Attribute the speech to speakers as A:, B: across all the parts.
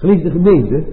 A: Geliefde gemeente,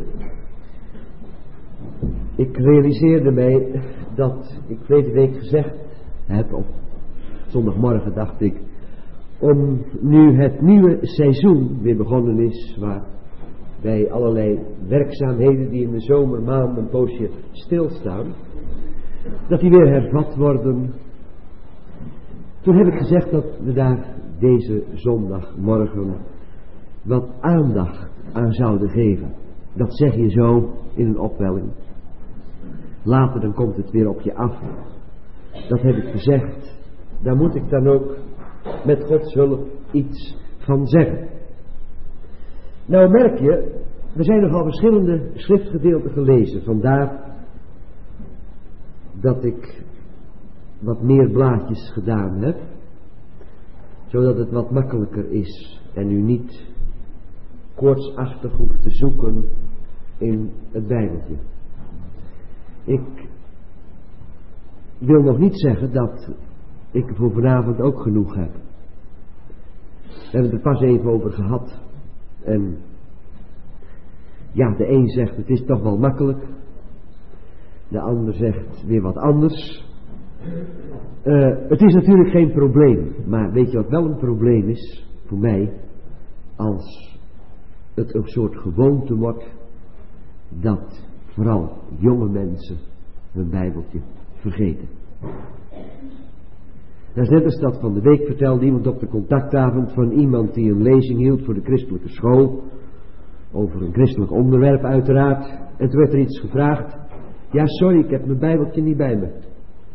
A: ik realiseerde mij dat ik verleden week gezegd heb, op zondagmorgen dacht ik, om nu het nieuwe seizoen weer begonnen is, waar bij allerlei werkzaamheden die in de zomermaanden een poosje stilstaan, dat die weer hervat worden. Toen heb ik gezegd dat we daar deze zondagmorgen wat aandacht aan zouden geven. Dat zeg je zo in een opwelling. Later dan komt het weer op je af. Dat heb ik gezegd. Daar moet ik dan ook met Gods hulp iets van zeggen. Nou merk je, we zijn nogal verschillende schriftgedeelten gelezen. Vandaar dat ik wat meer blaadjes gedaan heb. Zodat het wat makkelijker is. En u niet koortsachtig hoeft te zoeken in het Bijbeltje. Ik wil nog niet zeggen dat ik er voor vanavond ook genoeg heb. We hebben het er pas even over gehad. En ja, de een zegt het is toch wel makkelijk. De ander zegt weer wat anders. Het is natuurlijk geen probleem. Maar weet je wat wel een probleem is voor mij? Als het een soort gewoonte wordt dat vooral jonge mensen hun Bijbeltje vergeten. Dat is net als dat van de week vertelde iemand op de contactavond van iemand die een lezing hield voor de christelijke school. Over een christelijk onderwerp uiteraard. En toen werd er iets gevraagd. Ja, sorry, ik heb mijn Bijbeltje niet bij me.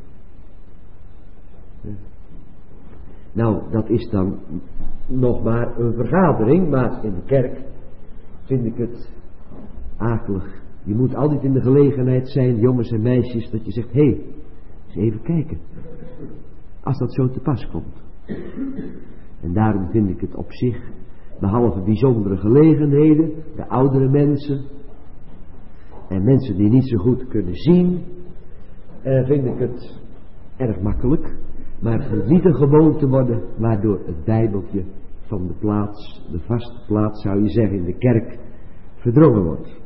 A: Nou, dat is dan nog maar een vergadering, maar in de kerk vind ik het akelig. Je moet altijd in de gelegenheid zijn, jongens en meisjes, dat je zegt, hé, eens even kijken. Als dat zo te pas komt. En daarom vind ik het op zich, behalve bijzondere gelegenheden, de oudere mensen en mensen die niet zo goed kunnen zien, vind ik het erg makkelijk. Maar het moet niet een gewoonte worden waardoor het Bijbeltje van de plaats, de vaste plaats zou je zeggen in de kerk, verdrongen wordt.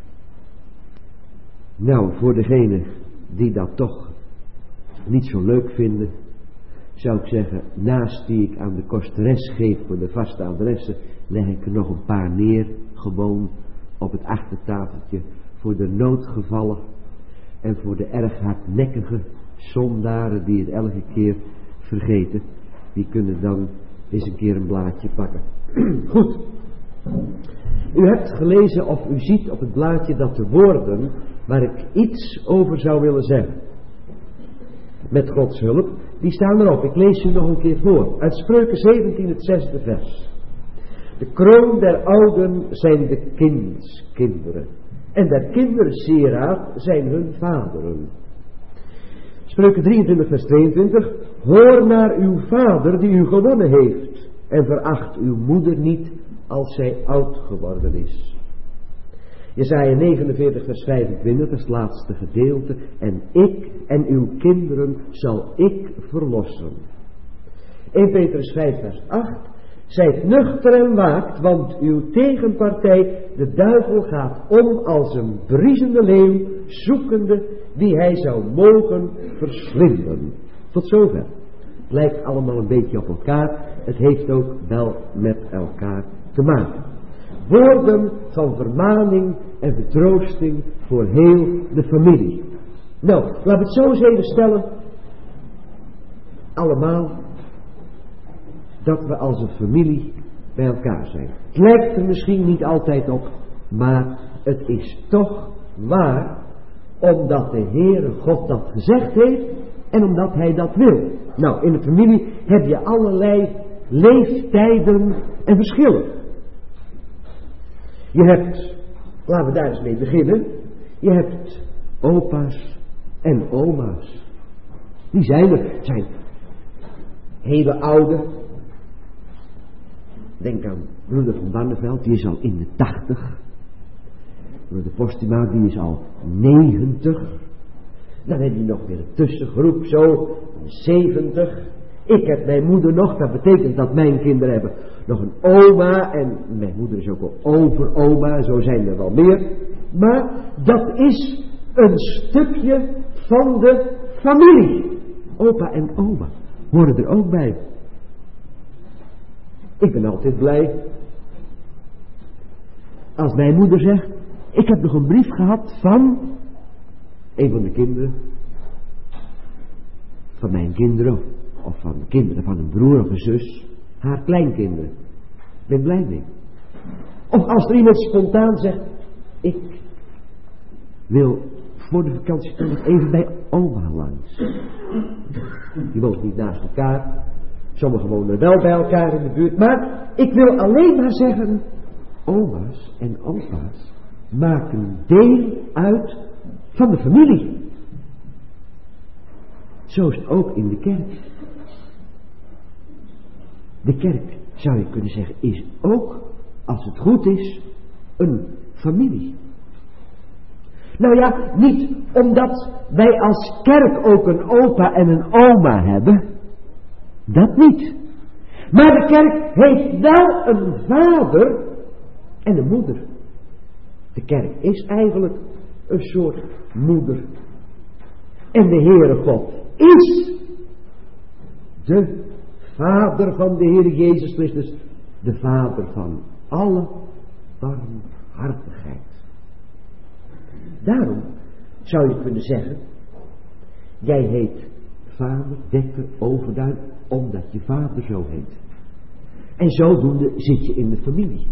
A: Nou, voor degenen die dat toch niet zo leuk vinden, zou ik zeggen, naast die ik aan de kosteres geef voor de vaste adressen, leg ik er nog een paar neer, gewoon op het achtertafeltje, voor de noodgevallen en voor de erg hardnekkige zondaren die het elke keer vergeten. Die kunnen dan eens een keer een blaadje pakken. Goed. U hebt gelezen of u ziet op het blaadje dat de woorden waar ik iets over zou willen zeggen, met Gods hulp, die staan erop. Ik lees u nog een keer voor. Uit Spreuken 17, het 6e vers. De kroon der ouden zijn de kinderen. En der kinderen sieraad zijn hun vaderen. Spreuken 23, vers 22. Hoor naar uw vader die u gewonnen heeft. En veracht uw moeder niet als zij oud geworden is. Jesaja 49, vers 25, dat is het laatste gedeelte. En ik en uw kinderen zal ik verlossen. 1 Petrus 5, vers 8. Zijt nuchter en waakt, want uw tegenpartij, de duivel, gaat om als een briesende leeuw, zoekende wie hij zou mogen verslinden. Tot zover. Het lijkt allemaal een beetje op elkaar. Het heeft ook wel met elkaar te maken. Woorden van vermaning en vertroosting voor heel de familie. Nou, laten we het zo eens even stellen. Allemaal dat we als een familie bij elkaar zijn. Het lijkt er misschien niet altijd op, maar het is toch waar, omdat de Heere God dat gezegd heeft en omdat Hij dat wil. Nou, in de familie heb je allerlei leeftijden en verschillen. Je hebt, laten we daar eens mee beginnen, je hebt opa's en oma's. Die zijn hele oude. Denk aan broeder van Barneveld, die is al in de 80. Broeder Postuma, die is al 90. Dan heb je nog weer een tussengroep, zo 70. Ik heb mijn moeder nog, dat betekent dat mijn kinderen hebben nog een oma. En mijn moeder is ook wel overoma, zo zijn er wel meer. Maar dat is een stukje van de familie. Opa en oma horen er ook bij. Ik ben altijd blij als mijn moeder zegt, ik heb nog een brief gehad van een van de kinderen, van mijn kinderen, of van de kinderen van een broer of een zus, haar kleinkinderen. Ik ben blij mee. Of als er iemand spontaan zegt, ik wil voor de vakantie nog even bij oma langs. Die woont niet naast elkaar. Sommigen wonen wel bij elkaar in de buurt. Maar ik wil alleen maar zeggen, oma's en opa's maken deel uit van de familie. Zo is het ook in de kerk. De kerk, zou je kunnen zeggen, is ook, als het goed is, een familie. Nou ja, niet omdat wij als kerk ook een opa en een oma hebben. Dat niet. Maar de kerk heeft wel een vader en een moeder. De kerk is eigenlijk een soort moeder. En de Heere God is de Vader van de Heer Jezus Christus. De Vader van alle barmhartigheid. Daarom zou je kunnen zeggen, jij heet Vader, Dekker, Overduin, omdat je vader zo heet. En zodoende zit je in de familie.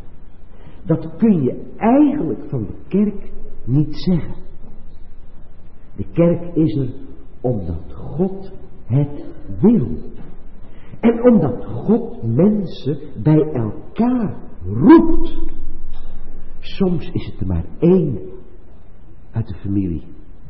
A: Dat kun je eigenlijk van de kerk niet zeggen. De kerk is er omdat God het wil. En omdat God mensen bij elkaar roept. Soms is het er maar één uit de familie.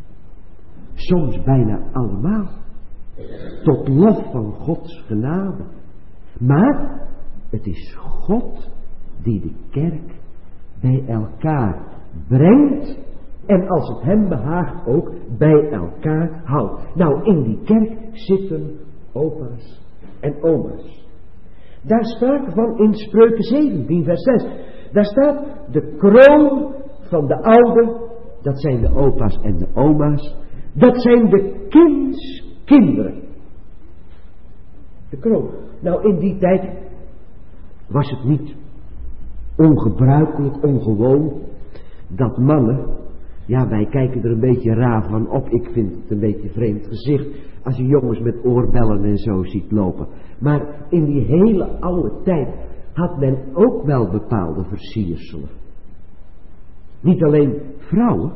A: Soms bijna allemaal. Tot lof van Gods genade. Maar het is God die de kerk bij elkaar brengt. En als het hem behaagt ook bij elkaar houdt. Nou, in die kerk zitten opa's en oma's. Daar sprake van in Spreuken 17 vers 6. Daar staat de kroon van de oude. Dat zijn de opa's en de oma's. Dat zijn de kinderen. De kroon. Nou, in die tijd was het niet ongebruikelijk, ongewoon, dat mannen, ja, wij kijken er een beetje raar van op. Ik vind het een beetje vreemd gezicht als je jongens met oorbellen en zo ziet lopen. Maar in die hele oude tijd had men ook wel bepaalde versierselen. Niet alleen vrouwen,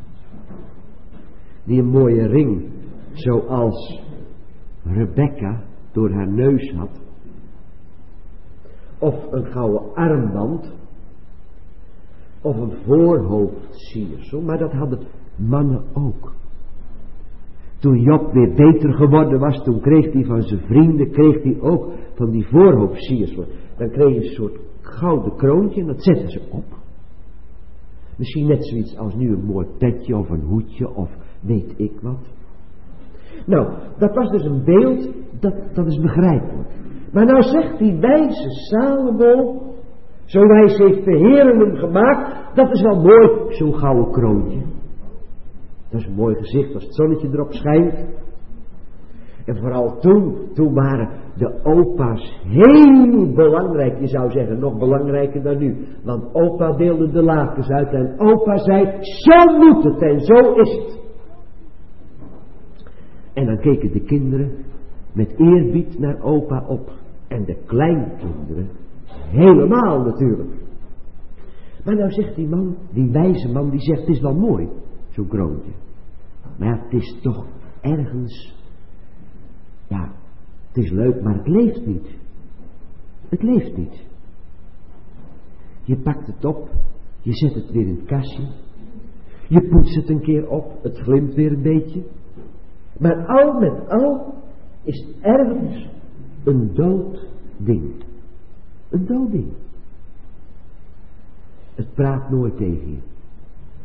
A: die een mooie ring, zoals Rebecca door haar neus had. Of een gouden armband. Of een voorhoofdsiersel. Maar dat hadden mannen ook. Toen Job weer beter geworden was, toen kreeg hij van zijn vrienden, kreeg hij ook van die voorhoofdsierselen. Dan kreeg je een soort gouden kroontje en dat zetten ze op. Misschien net zoiets als nu een mooi petje of een hoedje of weet ik wat. Nou, dat was dus een beeld, dat is begrijpelijk. Maar nou zegt die wijze Salomo, zo wijs heeft de Heer hem gemaakt, dat is wel mooi, zo'n gouden kroontje. Dat is een mooi gezicht als het zonnetje erop schijnt. En vooral toen waren de opa's heel belangrijk. Je zou zeggen, nog belangrijker dan nu. Want opa deelde de lakens uit en opa zei, zo moet het en zo is het. En dan keken de kinderen met eerbied naar opa op. En de kleinkinderen helemaal natuurlijk. Maar nou zegt die man, die wijze man, die zegt, het is wel mooi, zo'n kroontje. Maar ja, het is toch ergens, ja, het is leuk, maar het leeft niet. Het leeft niet. Je pakt het op, je zet het weer in het kastje. Je poetst het een keer op, het glimt weer een beetje. Maar al met al is het ergens een dood ding. Een dood ding. Het praat nooit tegen je.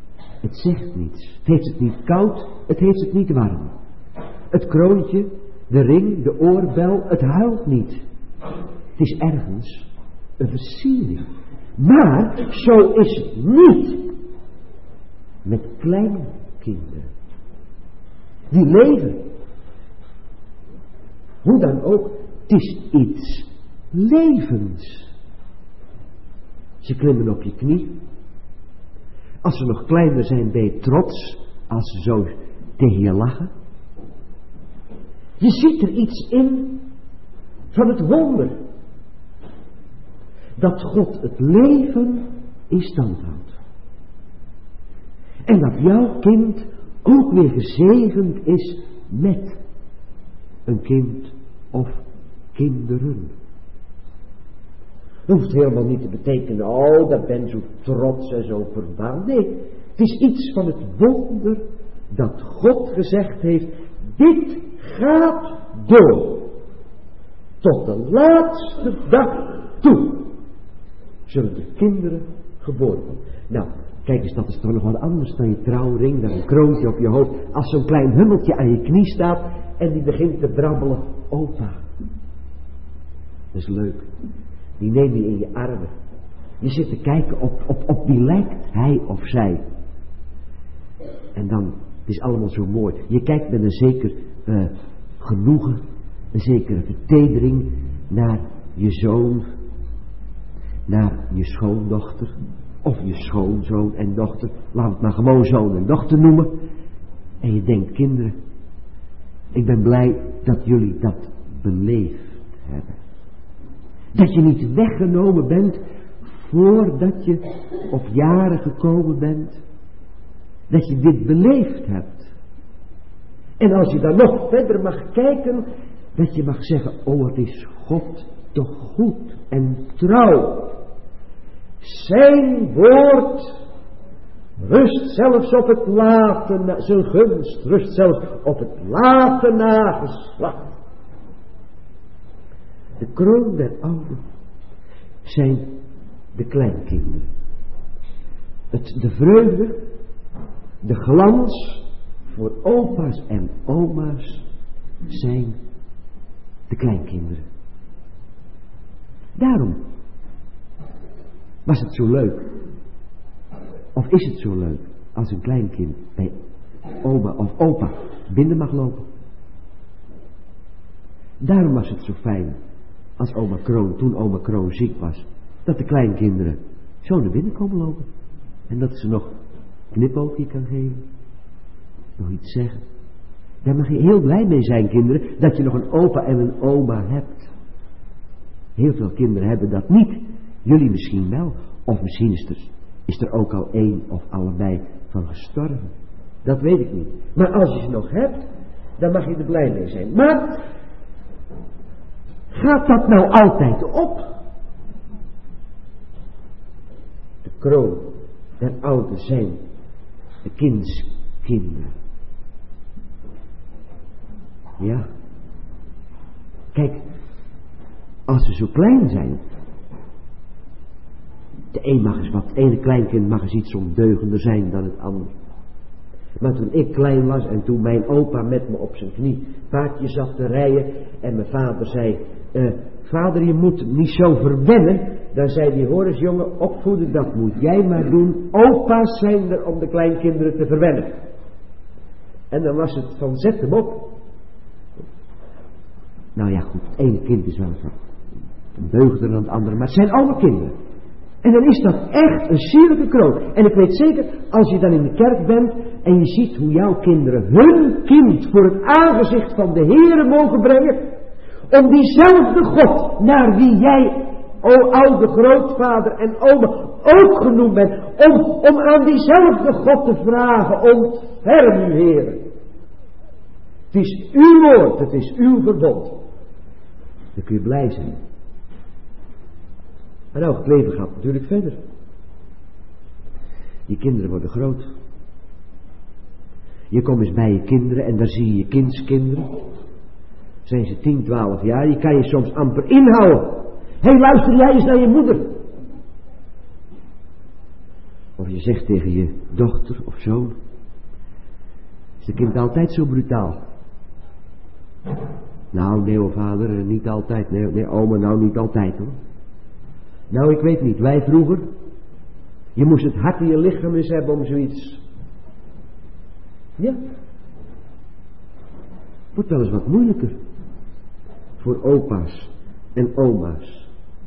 A: Het zegt niets. Het heeft het niet koud, het heeft het niet warm. Het kroontje, de ring, de oorbel, het huilt niet. Het is ergens een versiering. Maar zo is het niet met kleinkinderen. Die leven. Hoe dan ook, het is iets levens. Ze klimmen op je knie. Als ze nog kleiner zijn ben je trots als ze zo tegen je lachen. Je ziet er iets in van het wonder. Dat God het leven in stand houdt. En dat jouw kind ook weer gezegend is met een kind of kinderen. Dat hoeft helemaal niet te betekenen, oh, dat ben zo trots en zo verbaasd. Nee, het is iets van het wonder dat God gezegd heeft, dit gaat door. Tot de laatste dag toe zullen de kinderen geboren worden. Nou, kijk eens, dat is toch nog wat anders dan je trouwring, dan een kroontje op je hoofd. Als zo'n klein hummeltje aan je knie staat en die begint te brabbelen, opa. Dat is leuk. Die neem je in je armen. Je zit te kijken op wie lijkt hij of zij. En dan, het is allemaal zo mooi. Je kijkt met een zeker genoegen, een zekere vertedering naar je zoon, naar je schoondochter, of je schoonzoon en dochter. Laat het maar gewoon zoon en dochter noemen. En je denkt, kinderen, ik ben blij dat jullie dat beleefd hebben. Dat je niet weggenomen bent voordat je op jaren gekomen bent. Dat je dit beleefd hebt. En als je dan nog verder mag kijken, dat je mag zeggen, oh wat is God toch goed en trouw. Zijn woord rust zelfs op het late, zijn gunst rust zelfs op het late nageslacht. De kroon der ouden zijn de kleinkinderen. De vreugde, de glans voor opa's en oma's zijn de kleinkinderen. Daarom was het zo leuk, of is het zo leuk, als een kleinkind bij oma of opa binnen mag lopen. Daarom was het zo fijn, als oma Kroon, toen oma Kroon ziek was, dat de kleinkinderen zo naar binnen komen lopen. En dat ze nog een knipoogje kan geven, nog iets zeggen. Daar mag je heel blij mee zijn, kinderen, dat je nog een opa en een oma hebt. Heel veel kinderen hebben dat niet. Jullie misschien wel. Of misschien is er ook al één of allebei van gestorven. Dat weet ik niet. Maar als je ze nog hebt, dan mag je er blij mee zijn. Maar gaat dat nou altijd op? De kroon der oude zijn de kindskinderen. Ja. Kijk, als ze zo klein zijn, het ene kleinkind mag eens iets ondeugender zijn dan het andere. Maar toen ik klein was en toen mijn opa met me op zijn knie paardje zat te rijden en mijn vader zei, vader, je moet niet zo verwennen. Dan zei hij, hoor eens jongen, opvoeden, dat moet jij maar doen. Opa's zijn er om de kleinkinderen te verwennen. En dan was het van, zet hem op. Nou ja, goed, het ene kind is wel een deugder dan het andere, maar het zijn allemaal kinderen. En dan is dat echt een sierlijke kroon. En ik weet zeker, als je dan in de kerk bent en je ziet hoe jouw kinderen hun kind voor het aangezicht van de Heere mogen brengen, om diezelfde God naar wie jij, o oude grootvader en oma, ook genoemd bent, om aan diezelfde God te vragen, ontferm u Heere. Het is uw woord, het is uw verbond. Dan kun je blij zijn. Maar nou, het leven gaat natuurlijk verder. Je kinderen worden groot. Je komt eens bij je kinderen en daar zie je je kindskinderen. Zijn ze 10, 12 jaar, je kan je soms amper inhouden. Hé, luister jij eens naar je moeder. Of je zegt tegen je dochter of zoon. Is de kind altijd zo brutaal? Nou, nee hoor, vader, niet altijd. Nee, oma, nou niet altijd hoor. Nou, ik weet niet, wij vroeger, je moest het hart in je lichaam eens hebben om zoiets. Ja. Wordt wel eens wat moeilijker. Voor opa's en oma's.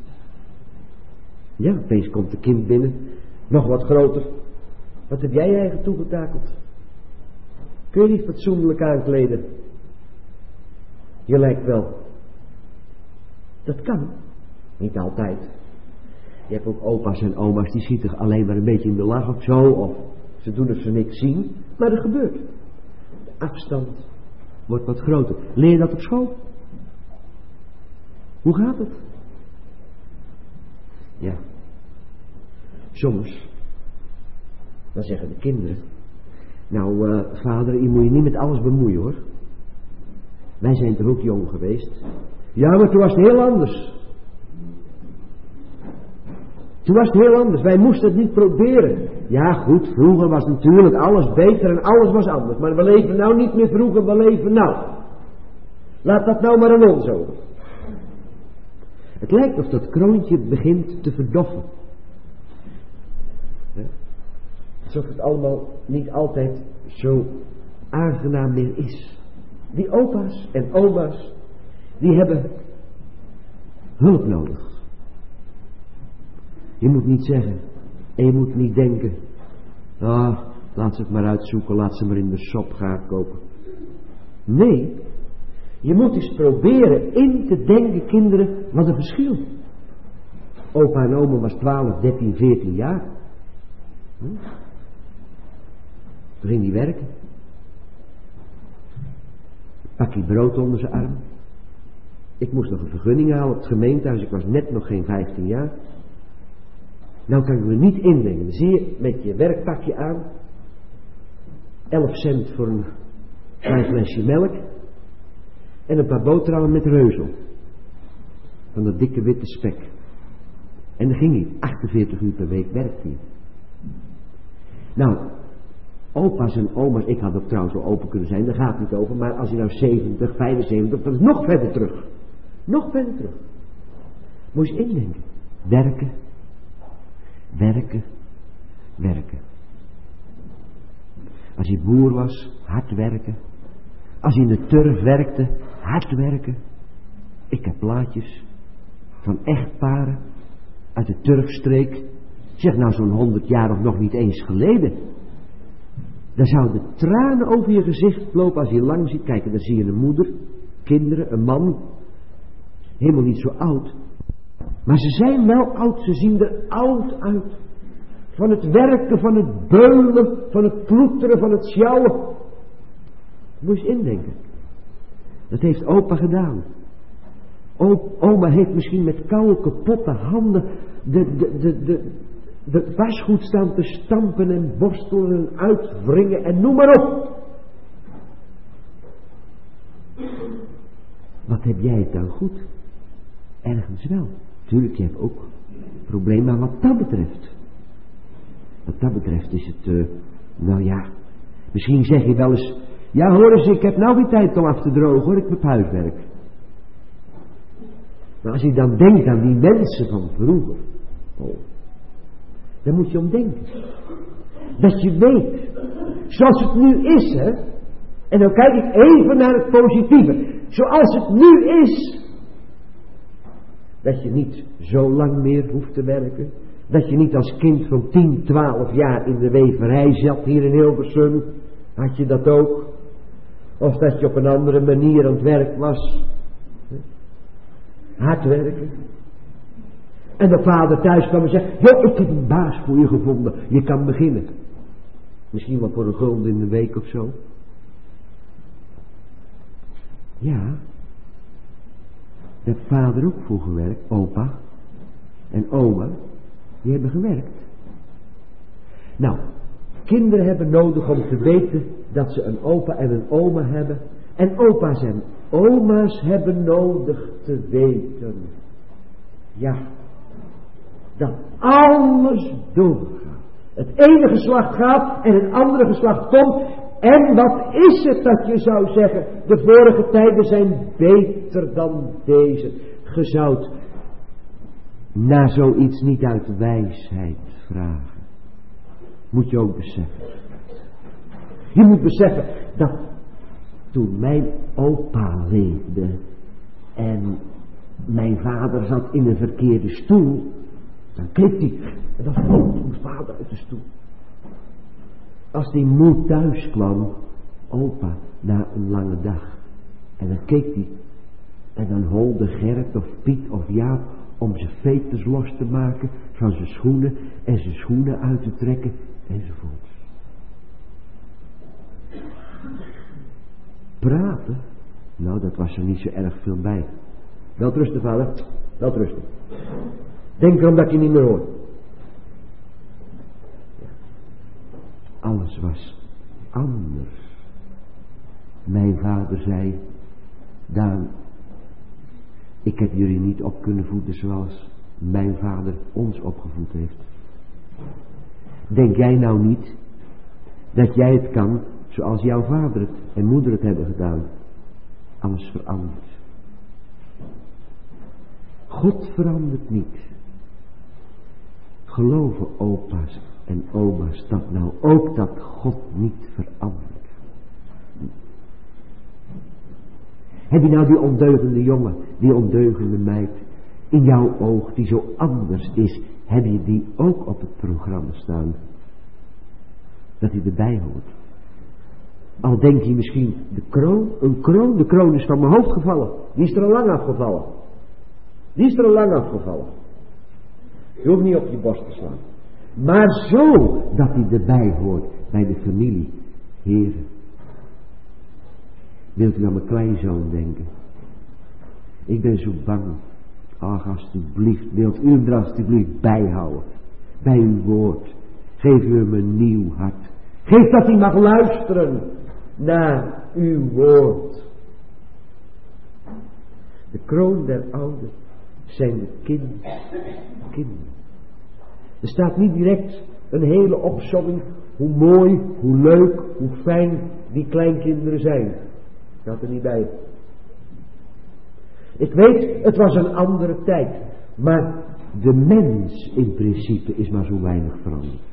A: Ja, opeens komt de kind binnen, nog wat groter. Wat heb jij eigen toegetakeld? Kun je niet fatsoenlijk aankleden? Je lijkt wel. Dat kan. Niet altijd. Je hebt ook opa's en oma's die schieten alleen maar een beetje in de lach of zo. Of ze doen of ze niks zien. Maar dat gebeurt. De afstand wordt wat groter. Leer je dat op school? Hoe gaat het? Ja. Soms. Dan zeggen de kinderen. Nou, vader, je moet je niet met alles bemoeien hoor. Wij zijn toch ook jong geweest? Ja, maar toen was het heel anders. Toen was het heel anders. Wij moesten het niet proberen. Ja, goed, vroeger was natuurlijk alles beter en alles was anders. Maar we leven nou niet meer vroeger, we leven nou. Laat dat nou maar aan ons over. Het lijkt of dat kroontje begint te verdoffen. Alsof het allemaal niet altijd zo aangenaam meer is. Die opa's en oma's, die hebben hulp nodig. Je moet niet zeggen en je moet niet denken, laat ze het maar uitzoeken, laat ze maar in de shop gaan kopen. Nee, je moet eens proberen in te denken, kinderen, wat een verschil. Opa en oma was 12, 13, 14 jaar. Toen ging hij werken. Pakje brood onder zijn arm. Ik moest nog een vergunning halen op het gemeentehuis. Ik was net nog geen 15 jaar. Nou kan ik me niet indenken. Dan zie je met je werkpakje aan. 11 cent voor een klein flesje melk. En een paar boterhammen met reuzel. Van dat dikke witte spek. En dan ging hij. 48 uur per week werkte hij. Nou, opa's en oma's, ik had ook trouwens wel open kunnen zijn, daar gaat het niet over, maar als je nou 70, 75, dat is nog verder terug. Nog verder terug. Moet je eens indenken. Werken, werken, werken. Als je boer was, hard werken. Als je in de turf werkte, hard werken. Ik heb plaatjes van echtparen uit de turfstreek. Zeg nou zo'n 100 jaar of nog niet eens geleden. Dan zouden tranen over je gezicht lopen als je lang ziet. Kijk, dan zie je een moeder, kinderen, een man. Helemaal niet zo oud. Maar ze zijn wel oud, ze zien er oud uit. Van het werken, van het beulen, van het ploeteren, van het sjouwen. Moet je eens indenken. Dat heeft opa gedaan. Oma heeft misschien met koude kapotte handen de wasgoed staan te stampen en borstelen en uitwringen en noem maar op. Wat heb jij het dan goed? Ergens wel. Tuurlijk, je hebt ook problemen, maar wat dat betreft. Wat dat betreft is het, nou ja, misschien zeg je wel eens, ja hoor eens, ik heb nou weer tijd om af te drogen hoor, ik heb huiswerk. Maar als je dan denkt aan die mensen van vroeger, dan moet je om denken. Dat je weet, zoals het nu is, hè. En dan kijk ik even naar het positieve. Zoals het nu is. Dat je niet zo lang meer hoeft te werken. Dat je niet als kind van 10, 12 jaar in de weverij zat hier in Hilversum. Had je dat ook? Of dat je op een andere manier aan het werk was. Hard werken. En de vader thuis kwam en zei, joh, ik heb een baas voor je gevonden. Je kan beginnen. Misschien wel voor $1 in de week of zo. Ja. Daar heeft vader ook voor gewerkt. Opa en oma. Die hebben gewerkt. Nou, kinderen hebben nodig om te weten dat ze een opa en een oma hebben. En opa's en oma's hebben nodig te weten. Ja. Dat alles doorgaat. Het ene geslacht gaat en het andere geslacht komt. En wat is het dat je zou zeggen, de vorige tijden zijn beter dan deze. Ge zoudt naar zoiets niet uit wijsheid vragen. Moet je ook beseffen. Je moet beseffen dat toen mijn opa leefde en mijn vader zat in een verkeerde stoel, dan keek hij en dan vloog mijn vader uit de stoel. Als die moe thuis kwam, opa, na een lange dag, en dan keek hij en dan holde Gerrit of Piet of Jaap om zijn veters los te maken van zijn schoenen en zijn schoenen uit te trekken enzovoort. Praten? Nou, dat was er niet zo erg veel bij. Welterusten, vader. Welterusten. Denk erom dat je niet meer hoort. Alles was anders. Mijn vader zei, Daan, ik heb jullie niet op kunnen voeden zoals mijn vader ons opgevoed heeft. Denk jij nou niet dat jij het kan zoals jouw vader het en moeder het hebben gedaan? Alles verandert. God verandert niet. Geloven opa's en oma's dat nou ook dat God niet verandert? Heb je nou die ondeugende jongen, die ondeugende meid in jouw oog die zo anders is, heb je die ook op het programma staan? Dat hij erbij hoort. Al denk je misschien, de kroon is van mijn hoofd gevallen. Die is er al lang afgevallen. Je hoeft niet op je borst te slaan. Maar zo dat hij erbij hoort bij de familie. Heren, wilt u aan mijn kleinzoon denken? Ik ben zo bang. Ach, alstublieft, wilt u hem er alstublieft bijhouden. Bij uw woord. Geef u hem een nieuw hart. Geef dat hij mag luisteren naar uw woord. De kroon der ouden zijn de kinderen. Er staat niet direct een hele opsomming hoe mooi, hoe leuk, hoe fijn die kleinkinderen zijn. Staat er niet bij. Ik weet, het was een andere tijd. Maar de mens in principe is maar zo weinig veranderd.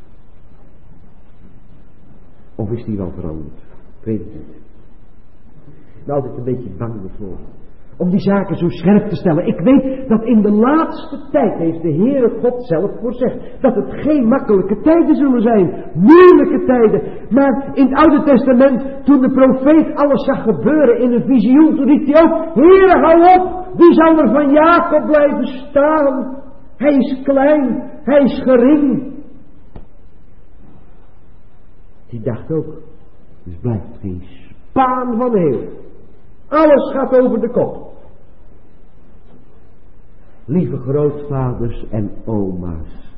A: Of is die wel veranderd? Ik weet het niet. Ik ben altijd een beetje bang ervoor. Om die zaken zo scherp te stellen. Ik weet dat in de laatste tijd heeft de Heere God zelf voorzegd dat het geen makkelijke tijden zullen zijn. Moeilijke tijden. Maar in het Oude Testament, toen de profeet alles zag gebeuren in een visioen, toen riep hij ook, Heere, hou op! Wie zal er van Jacob blijven staan? Hij is klein, hij is gering. Die dacht ook, dus blijft geen spaan van heel. Alles gaat over de kop. Lieve grootvaders en oma's,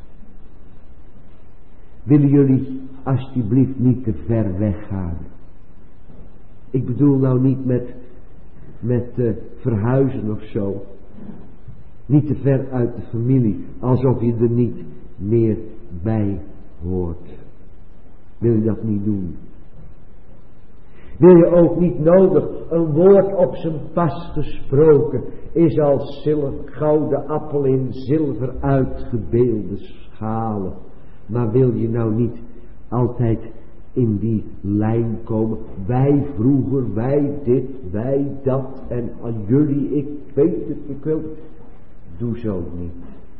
A: willen jullie alsjeblieft niet te ver weggaan? Ik bedoel nou niet met verhuizen of zo. Niet te ver uit de familie, alsof je er niet meer bij hoort. Wil je dat niet doen? Wil je ook niet nodig, een woord op zijn pas gesproken is als gouden appel in zilver uitgebeelde schalen. Maar wil je nou niet altijd in die lijn komen? Wij vroeger, wij dit, wij dat en aan jullie, ik weet het, ik wil het. Doe zo niet.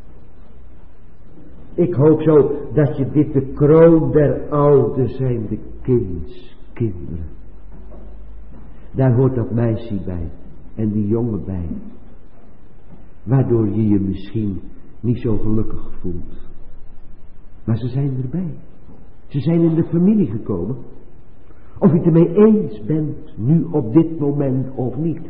A: Ik hoop zo dat je dit de kroon der oude zijn, de kinderen. Daar hoort dat meisje bij en die jongen bij. Waardoor je je misschien niet zo gelukkig voelt. Maar ze zijn erbij. Ze zijn in de familie gekomen. Of je het ermee eens bent, nu op dit moment of niet.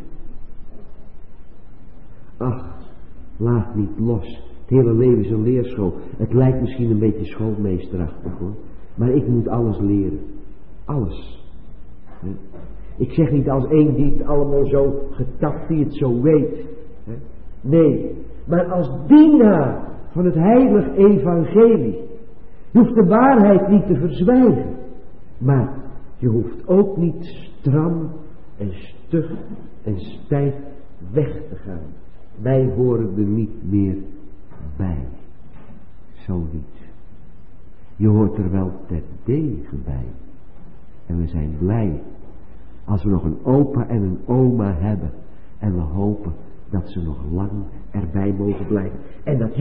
A: Ach, laat niet los. Het hele leven is een leerschool. Het lijkt misschien een beetje schoolmeesterachtig hoor. Maar ik moet alles leren. Alles. Ik zeg niet als één die het allemaal zo getapt, die het zo weet. Nee, maar als dienaar van het heilig evangelie. Je hoeft de waarheid niet te verzwijgen. Maar Je hoeft ook niet stram en stug en stijf weg te gaan. Wij horen er niet meer bij. Zo niet. Je hoort er wel terdege bij. En we zijn blij als we nog een opa en een oma hebben. En we hopen dat ze nog lang erbij mogen blijven. En dat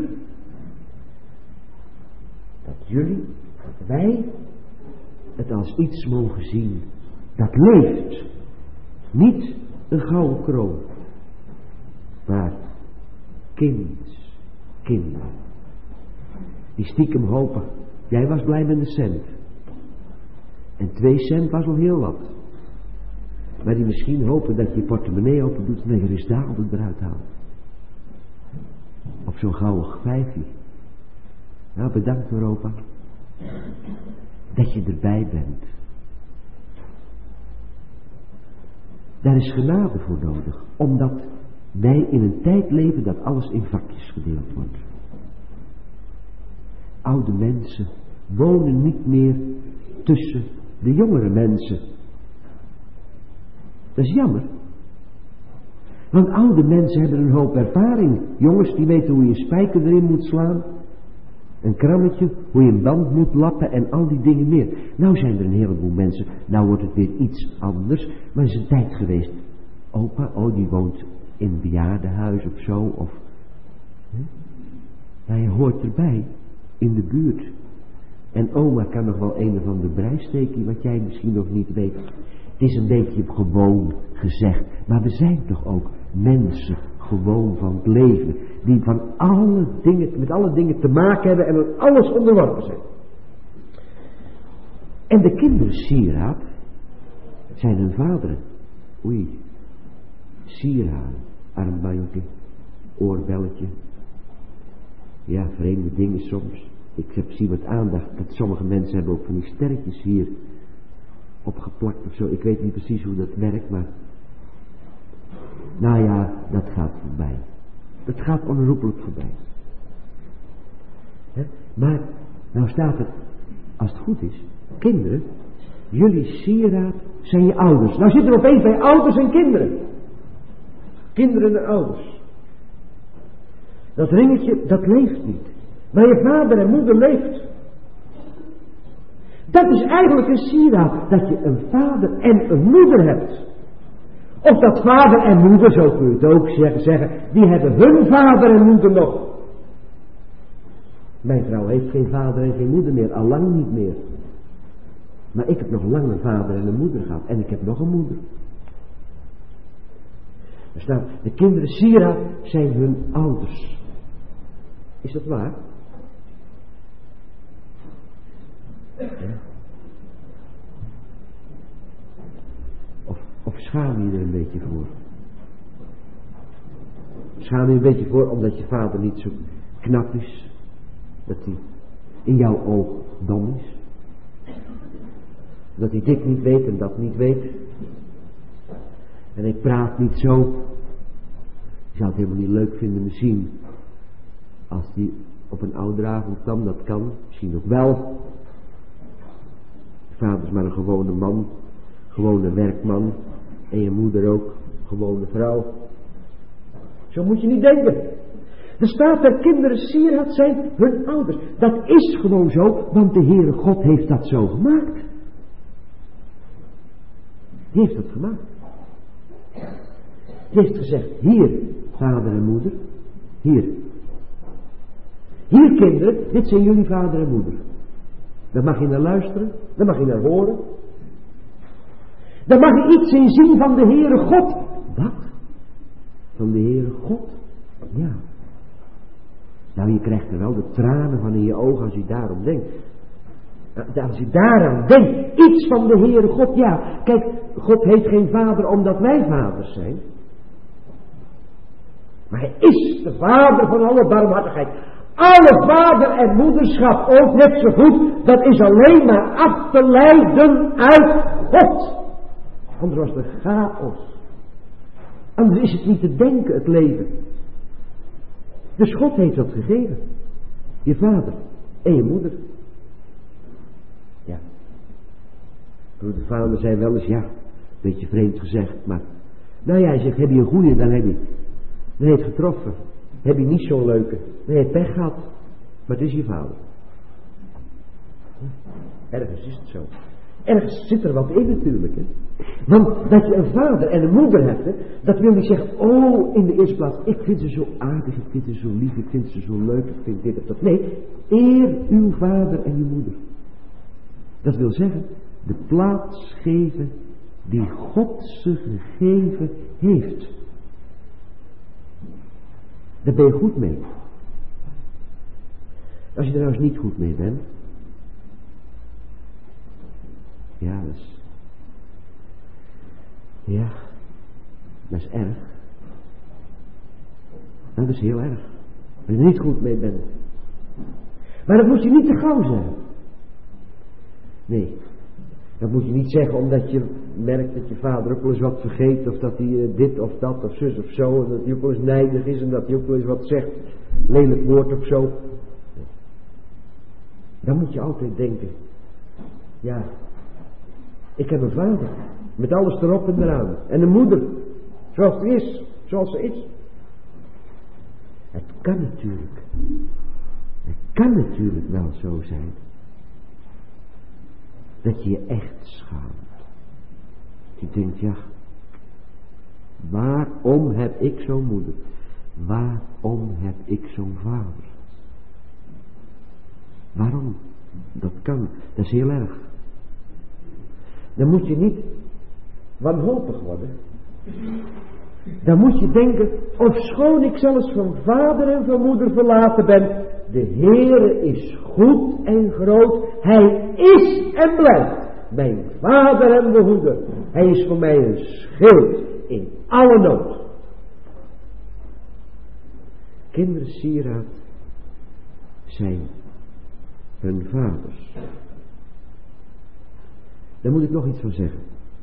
A: wij het als iets mogen zien dat leeft. Niet een gouden kroon, maar kinderen. Die stiekem hopen, jij was blij met een cent. En 2 cent was al heel wat. Maar die misschien hopen dat je portemonnee open doet en dat je risdaalden eruit haalt. Of zo'n gouden vijfje. Nou, bedankt Europa. Dat je erbij bent. Daar is genade voor nodig. Omdat wij in een tijd leven dat alles in vakjes gedeeld wordt. Oude mensen wonen niet meer tussen de jongere mensen. Dat is jammer. Want oude mensen hebben een hoop ervaring. Jongens die weten hoe je een spijker erin moet slaan. Een krammetje, hoe je een band moet lappen en al die dingen meer. Nou zijn er een heleboel mensen, nou wordt het weer iets anders. Maar er is een tijd geweest. Opa, die woont in een bejaardenhuis of zo. Of, ja, je hoort erbij. In de buurt. En oma kan nog wel een of ander breisteekje wat jij misschien nog niet weet. Het is een beetje gewoon gezegd. Maar we zijn toch ook mensen gewoon van het leven. Die van met alle dingen te maken hebben en aan alles onderworpen zijn. En de kinderen sieraad zijn hun vaderen. Oei. Sieraad. Armbandje. Oorbelletje. Ja, vreemde dingen soms. Ik zie wat aandacht dat sommige mensen hebben ook van die sterretjes hier opgeplakt of zo. Ik weet niet precies hoe dat werkt, maar nou ja, dat gaat voorbij. Dat gaat onherroepelijk voorbij. Maar nou staat er, als het goed is, kinderen, jullie sieraad zijn je ouders. Nou zitten we opeens bij ouders en kinderen. Kinderen en ouders. Dat ringetje, dat leeft niet. Maar je vader en moeder leeft. Dat is eigenlijk een sieraad. Dat je een vader en een moeder hebt. Of dat vader en moeder, zo kun je het ook zeggen. Die hebben hun vader en moeder nog. Mijn vrouw heeft geen vader en geen moeder meer. Allang niet meer. Maar ik heb nog lang een vader en een moeder gehad. En ik heb nog een moeder. Er staat, de kinderen sieraad zijn hun ouders. Is dat waar? Ja. Of schaam je er een beetje voor? Schaam je een beetje voor omdat je vader niet zo knap is? Dat hij in jouw oog dom is? Dat hij dit niet weet en dat niet weet? En hij praat niet zo? Je zou het helemaal niet leuk vinden misschien. Als hij op een ouderavond kwam, dat kan. Misschien ook wel. Je vader is maar een gewone man. Gewone werkman. En je moeder ook. Gewone vrouw. Zo moet je niet denken. Er staat dat kinderen sieraad zijn hun ouders. Dat is gewoon zo, want de Heere God heeft dat zo gemaakt. Die heeft dat gemaakt. Die heeft gezegd, hier vader en moeder. Hier. Hier kinderen, dit zijn jullie vader en moeder. Daar mag je naar luisteren. Daar mag je naar horen. Daar mag je iets in zien van de Heere God. Wat? Van de Heere God? Ja. Nou, je krijgt er wel de tranen van in je ogen als je daarom denkt. Als je daaraan denkt, iets van de Heere God, ja. Kijk, God heeft geen vader omdat wij vaders zijn. Maar hij is de vader van alle barmhartigheid. Alle vader en moederschap ook net zo goed, dat is alleen maar af te leiden uit God. Anders was het chaos. Anders is het niet te denken, het leven. Dus God heeft dat gegeven. Je vader en je moeder. Ja. De vader zei wel eens, ja, een beetje vreemd gezegd, maar... Nou ja, hij zegt, heb je een goeie, dan heb je het getroffen. Heb je niet zo'n leuke, dan heb je pech gehad. Maar het is je vader. Ergens is het zo. Ergens zit er wat in natuurlijk. Hè? Want dat je een vader en een moeder hebt, hè, dat wil niet zeggen, oh, in de eerste plaats, ik vind ze zo aardig, ik vind ze zo lief, ik vind ze zo leuk, ik vind dit of dat. Nee, eer uw vader en uw moeder. Dat wil zeggen, de plaats geven die God ze gegeven heeft. Daar ben je goed mee. Als je er nou eens niet goed mee bent, ja, dat is erg. Dat is heel erg. Als je er niet goed mee bent. Maar dat moet je niet te gauw zijn. Nee. Dat moet je niet zeggen omdat je merkt dat je vader ook wel eens wat vergeet. Of dat hij dit of dat of zus of zo. En dat hij ook wel eens nijdig is en dat hij ook wel eens wat zegt. Lelijk woord of zo. Nee. Dan moet je altijd denken. Ja. Ik heb een vader. Met alles erop en eraan. En een moeder. Zoals ze is. Zoals ze is. Het kan natuurlijk wel zo zijn. Dat je je echt schaamt. Je denkt, ja. Waarom heb ik zo'n moeder? Waarom heb ik zo'n vader? Waarom? Dat kan. Dat is heel erg. Dan moet je niet wanhopig worden. Dan moet je denken, ofschoon ik zelfs van vader en van moeder verlaten ben, de Heere is goed en groot. Hij is en blijft mijn vader en mijn moeder. Hij is voor mij een schild in alle nood. Kinderen sieraad zijn hun vaders. Daar moet ik nog iets van zeggen.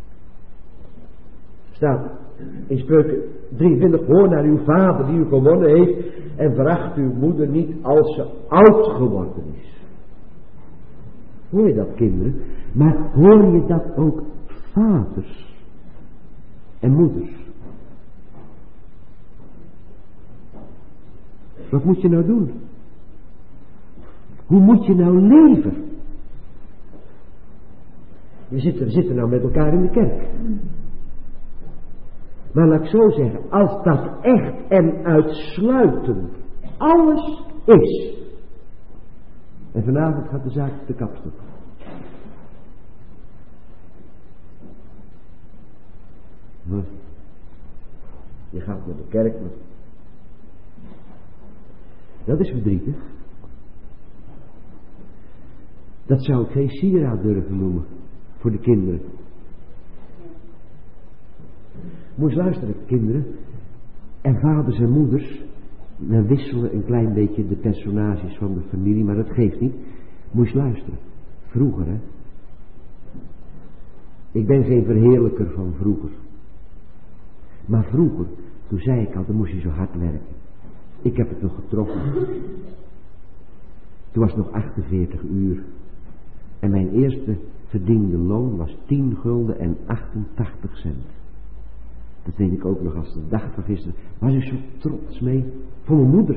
A: Staat in Spreuken 23, hoor naar uw vader die u gewonnen heeft en veracht uw moeder niet als ze oud geworden is. Hoor je dat, kinderen? Maar hoor je dat ook vaders en moeders? Wat moet je nou doen? Hoe moet je nou leven? We zitten nou met elkaar in de kerk. Maar laat ik zo zeggen, als dat echt en uitsluitend alles is. En vanavond gaat de zaak de kapstok. Je gaat naar de kerk, maar dat is verdrietig. Dat zou ik geen sieraad durven noemen voor de kinderen. Moet eens luisteren, kinderen. En vaders en moeders, we wisselen een klein beetje de personages van de familie, maar dat geeft niet. Moet eens luisteren. Vroeger, hè. Ik ben geen verheerlijker van vroeger. Maar vroeger, toen zei ik al, dan moest je zo hard werken. Ik heb het nog getroffen. Toen was het nog 48 uur. En mijn eerste verdiende loon was 10 gulden en 88 cent. Dat weet ik ook nog als de dag van gisteren. Was ik zo trots mee. Voor mijn moeder.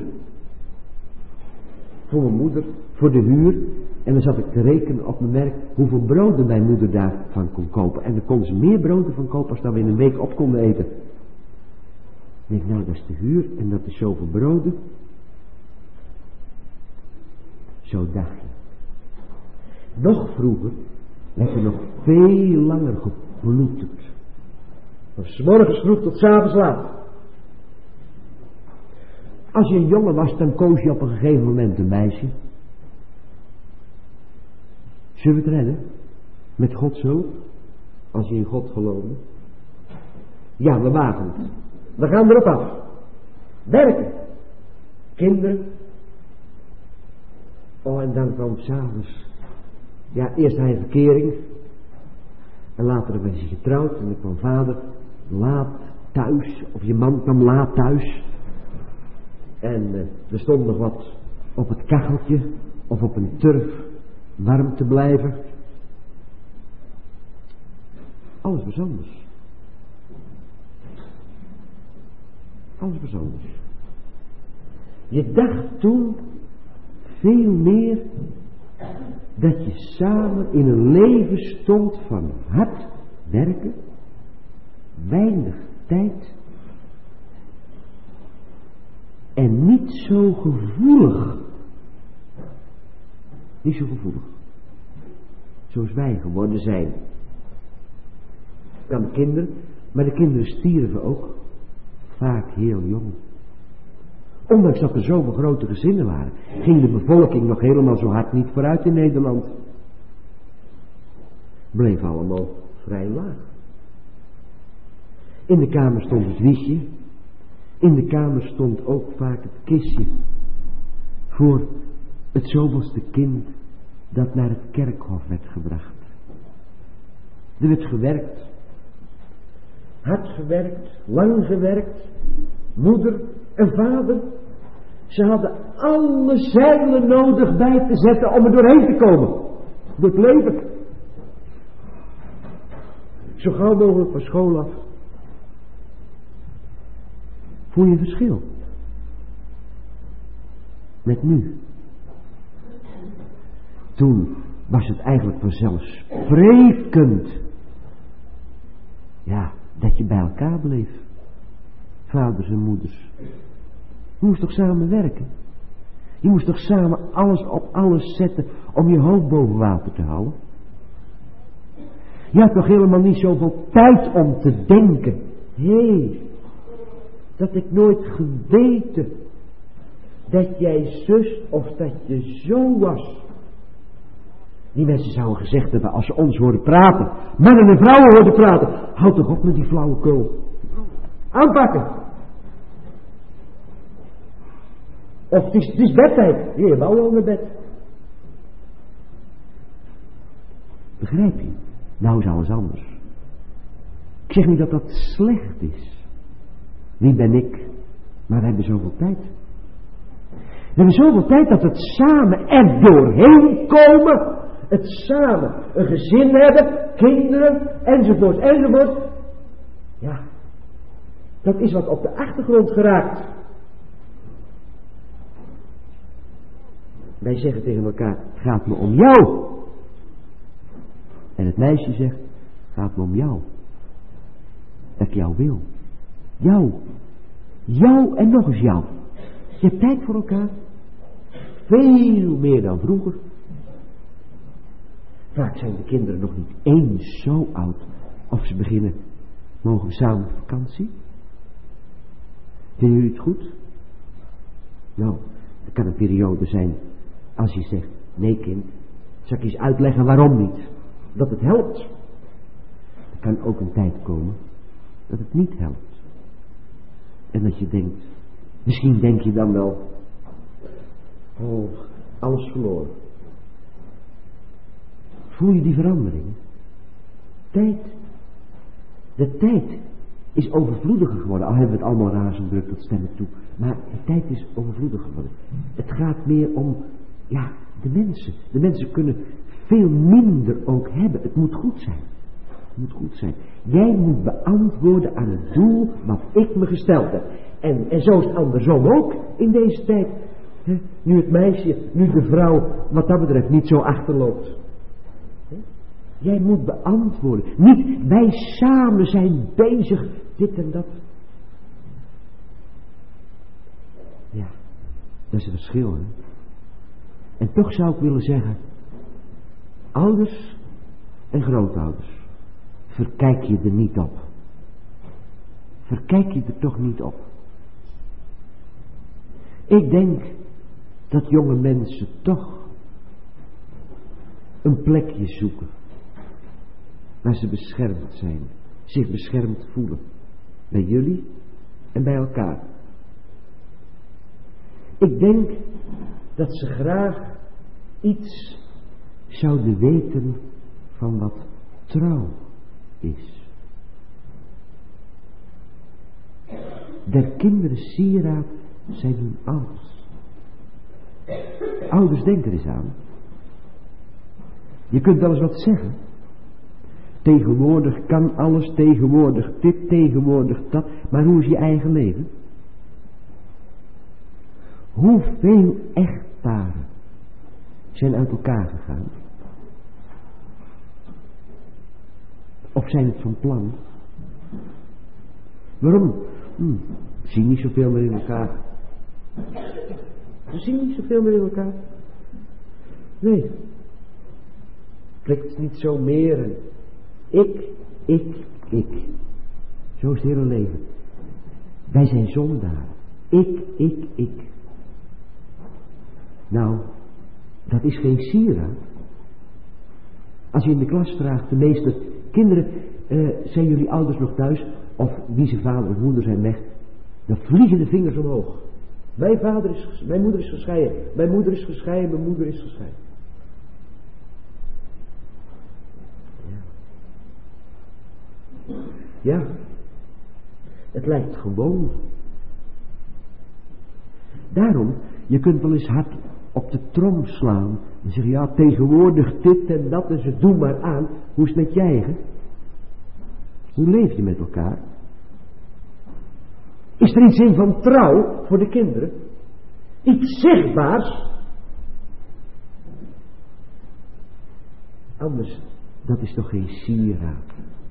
A: Voor mijn moeder. Voor de huur. En dan zat ik te rekenen op mijn merk hoeveel broden mijn moeder daarvan kon kopen. En dan kon ze meer broden van kopen als dat we in een week op konden eten. Ik denk, nou, dat is de huur en dat is zoveel broden. Zo dacht je. Nog vroeger werd er nog veel langer geploeterd. Van 's morgens vroeg tot 's avonds laat. Als je een jongen was, dan koos je op een gegeven moment een meisje. Zullen we het redden? Met Gods hulp? Als je in God geloofde. Ja, we wagen het. We gaan erop af. Werken. Kinderen. Oh, en dan kwam 's avonds. Ja, eerst hij verkering. En later werd je getrouwd. En dan kwam vader laat thuis. Of je man kwam laat thuis. En er stond nog wat op het kacheltje. Of op een turf. Warm te blijven. Alles was anders. Alles was anders. Je dacht toen veel meer dat je samen in een leven stond van hard werken, weinig tijd en niet zo gevoelig. Niet zo gevoelig. Zoals wij geworden zijn. Kan kinderen, maar de kinderen stierven ook. Vaak heel jong. Ondanks dat er zoveel grote gezinnen waren, ging de bevolking nog helemaal zo hard niet vooruit in Nederland. Bleef allemaal vrij laag. In de kamer stond het wiegje. In de kamer stond ook vaak het kistje voor het zoveelste kind dat naar het kerkhof werd gebracht. Er werd gewerkt. Hard gewerkt, lang gewerkt. Moeder en vader, ze hadden alle zeilen nodig bij te zetten om er doorheen te komen. Door het leven. Zo gauw mogelijk van school af. Voel je verschil? Met nu. Toen was het eigenlijk vanzelfsprekend. Ja, dat je bij elkaar bleef. Vaders en moeders. Je moest toch samen werken? Je moest toch samen alles op alles zetten om je hoofd boven water te houden? Je had toch helemaal niet zoveel tijd om te denken. Hé, dat ik nooit geweten dat jij zus of dat je zo was. Die mensen zouden gezegd hebben als ze ons hoorden praten. Mannen en vrouwen hoorden praten. Houd toch op met die flauwekul. Aanpakken. Of het is bedtijd. Je wou al naar bed. Begrijp je? Nou is alles anders. Ik zeg niet dat dat slecht is. Wie ben ik? Maar we hebben zoveel tijd. We hebben zoveel tijd dat het samen er doorheen komen. Het samen een gezin hebben, kinderen, enzovoort, enzovoort. Ja, dat is wat op de achtergrond geraakt. Wij zeggen tegen elkaar, het gaat me om jou. En het meisje zegt, het gaat me om jou. Dat ik jou wil. Jou. Jou en nog eens jou. Je hebt tijd voor elkaar. Veel meer dan vroeger. Vaak zijn de kinderen nog niet eens zo oud. Of ze beginnen, mogen we samen op vakantie? Vinden jullie het goed? Nou, het kan een periode zijn als je zegt, nee kind, zal ik eens uitleggen waarom niet. Dat het helpt. Er kan ook een tijd komen dat het niet helpt. En dat je denkt, misschien denk je dan wel, oh, alles verloren. Voel je die veranderingen? Tijd. De tijd is overvloediger geworden. Al hebben we het allemaal razend druk tot stemmen toe. Maar de tijd is overvloediger geworden. Het gaat meer om, ja, de mensen. De mensen kunnen veel minder ook hebben. Het moet goed zijn. Het moet goed zijn. Jij moet beantwoorden aan het doel wat ik me gesteld heb. En zo is het andersom ook in deze tijd. Nu het meisje, nu de vrouw, wat dat betreft niet zo achterloopt. Jij moet beantwoorden. Niet wij samen zijn bezig dit en dat. Ja, dat is het verschil. Hè? En toch zou ik willen zeggen, ouders en grootouders, verkijk je er niet op. Verkijk je er toch niet op. Ik denk dat jonge mensen toch een plekje zoeken waar ze beschermd zijn, zich beschermd voelen. Bij jullie en bij elkaar. Ik denk dat ze graag iets zouden weten van wat trouw is. Der kinderen sieraad zijn hun ouders. Ouders, denk er eens aan. Je kunt wel eens wat zeggen. Tegenwoordig kan alles, tegenwoordig dit, tegenwoordig dat. Maar hoe is je eigen leven? Hoeveel echtparen zijn uit elkaar gegaan? Of zijn het van plan? Waarom? Ze zien niet zoveel meer in elkaar. Ze zien niet zoveel meer in elkaar. Nee. Trekt niet zo meer. En ik. Zo is het hele leven. Wij zijn zondaren. Ik. Nou, dat is geen sieraad. Als je in de klas vraagt, de meeste kinderen, zijn jullie ouders nog thuis? Of wie zijn vader of moeder zijn weg? Dan vliegen de vingers omhoog. Mijn moeder is gescheiden. Mijn moeder is gescheiden, mijn moeder is gescheiden. Ja. Het lijkt gewoon. Daarom, je kunt wel eens hard op de trom slaan. En zeggen, ja, tegenwoordig dit en dat en ze doen maar aan. Hoe is het met je eigen? Hoe leef je met elkaar? Is er iets in van trouw voor de kinderen? Iets zichtbaars? Anders, dat is toch geen sieraad?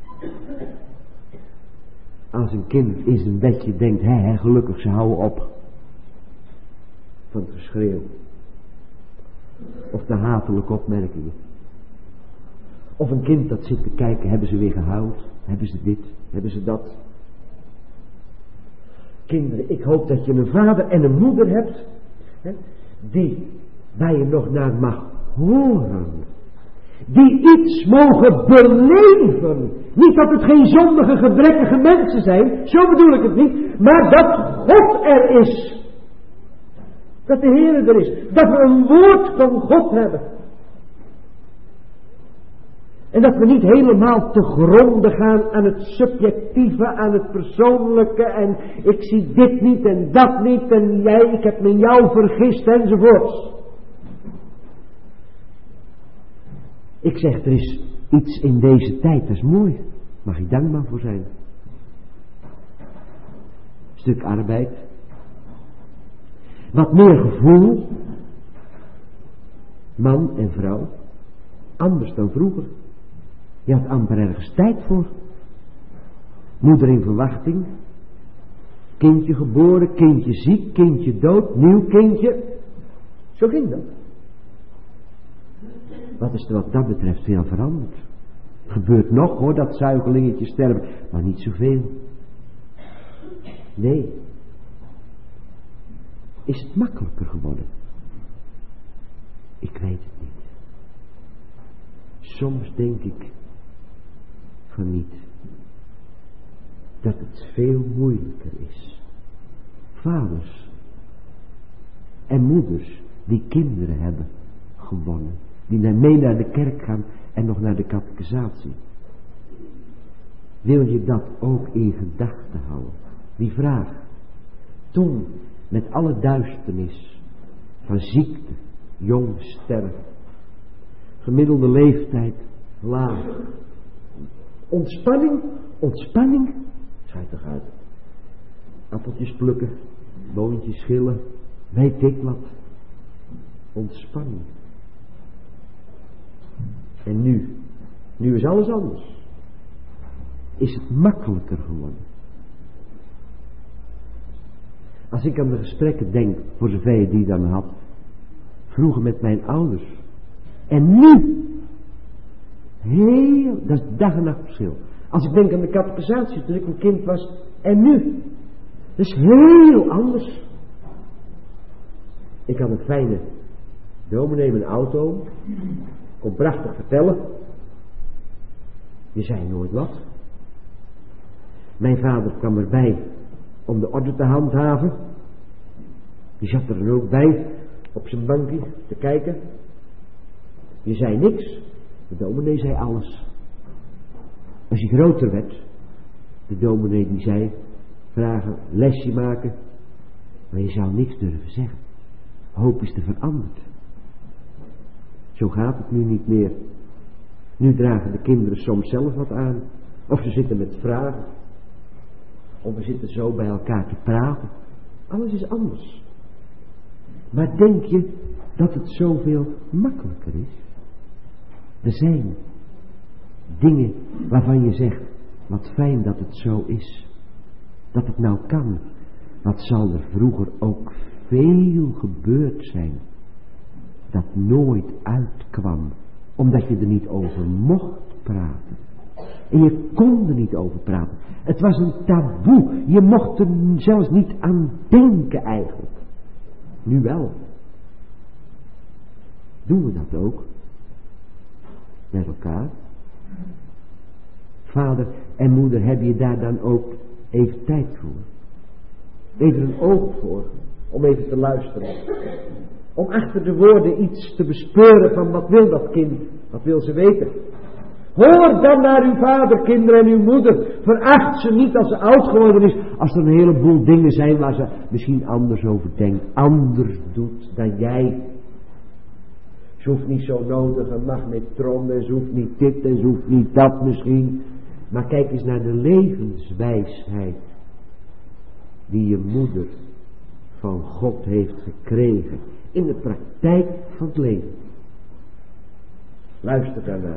A: Als een kind in zijn bedje denkt, gelukkig, ze houden op van het geschreeuw. Of de hatelijke opmerkingen. Of een kind dat zit te kijken, hebben ze weer gehuild? Hebben ze dit? Hebben ze dat? Kinderen, ik hoop dat je een vader en een moeder hebt, waar je nog naar mag horen. Die iets mogen beleven. Niet dat het geen zondige, gebrekkige mensen zijn, zo bedoel ik het niet, maar dat God er is. Dat de Heer er is. Dat we een woord van God hebben. En dat we niet helemaal te gronde gaan aan het subjectieve, aan het persoonlijke. En ik zie dit niet en dat niet. En ik heb me in jou vergist enzovoorts. Ik zeg, er is iets in deze tijd, dat is mooi. Mag je dankbaar voor zijn. Stuk arbeid. Wat meer gevoel. Man en vrouw. Anders dan vroeger. Je had amper ergens tijd voor. Moeder in verwachting. Kindje geboren, kindje ziek, kindje dood, nieuw kindje. Zo ging dat. Wat is er wat dat betreft veel veranderd? Het gebeurt nog hoor, dat zuigelingetjes sterven, maar niet zoveel. Nee. Is het makkelijker geworden? Ik weet het niet. Soms denk ik van niet. Dat het veel moeilijker is. Vaders en moeders die kinderen hebben gewonnen. Die mee naar de kerk gaan en nog naar de catechisatie. Wil je dat ook in gedachten houden? Die vraag. Toen, met alle duisternis van ziekte, jong sterven. Gemiddelde leeftijd laag. Ontspanning, schijt toch uit. Appeltjes plukken, boontjes schillen, weet ik wat. Ontspanning. En nu is alles anders. Is het makkelijker geworden. Als ik aan de gesprekken denk, voor zover je die dan had, vroeger met mijn ouders. En nu, dat is dag en nacht verschil. Als ik denk aan de catechisatie toen ik een kind was, en nu, dat is heel anders. Ik had een fijne dominee in een auto, kon prachtig vertellen. Je zei nooit wat. Mijn vader kwam erbij om de orde te handhaven. Die zat er dan ook bij op zijn bankje te kijken. Je zei niks. De dominee zei alles. Als je groter werd, de dominee die zei, vragen, lesje maken, maar je zou niks durven zeggen. Hoop is er veranderd. Zo gaat het nu niet meer. Nu dragen de kinderen soms zelf wat aan. Of ze zitten met vragen. Of we zitten zo bij elkaar te praten. Alles is anders. Maar denk je dat het zoveel makkelijker is? Er zijn dingen waarvan je zegt, wat fijn dat het zo is. Dat het nou kan. Wat zal er vroeger ook veel gebeurd zijn. Dat nooit uitkwam. Omdat je er niet over mocht praten. En je kon er niet over praten. Het was een taboe. Je mocht er zelfs niet aan denken eigenlijk. Nu wel. Doen we dat ook? Met elkaar? Vader en moeder, heb je daar dan ook even tijd voor? Even een oog voor. Om even te luisteren. Om achter de woorden iets te bespeuren van wat wil dat kind? Wat wil ze weten? Hoor dan naar uw vader, kinderen, en uw moeder. Veracht ze niet als ze oud geworden is. Als er een heleboel dingen zijn waar ze misschien anders over denkt. Anders doet dan jij. Ze hoeft niet zo nodig een magnetron. En ze hoeft niet dit en ze hoeft niet dat misschien. Maar kijk eens naar de levenswijsheid. Die je moeder van God heeft gekregen. In de praktijk van het leven. Luister daarnaar.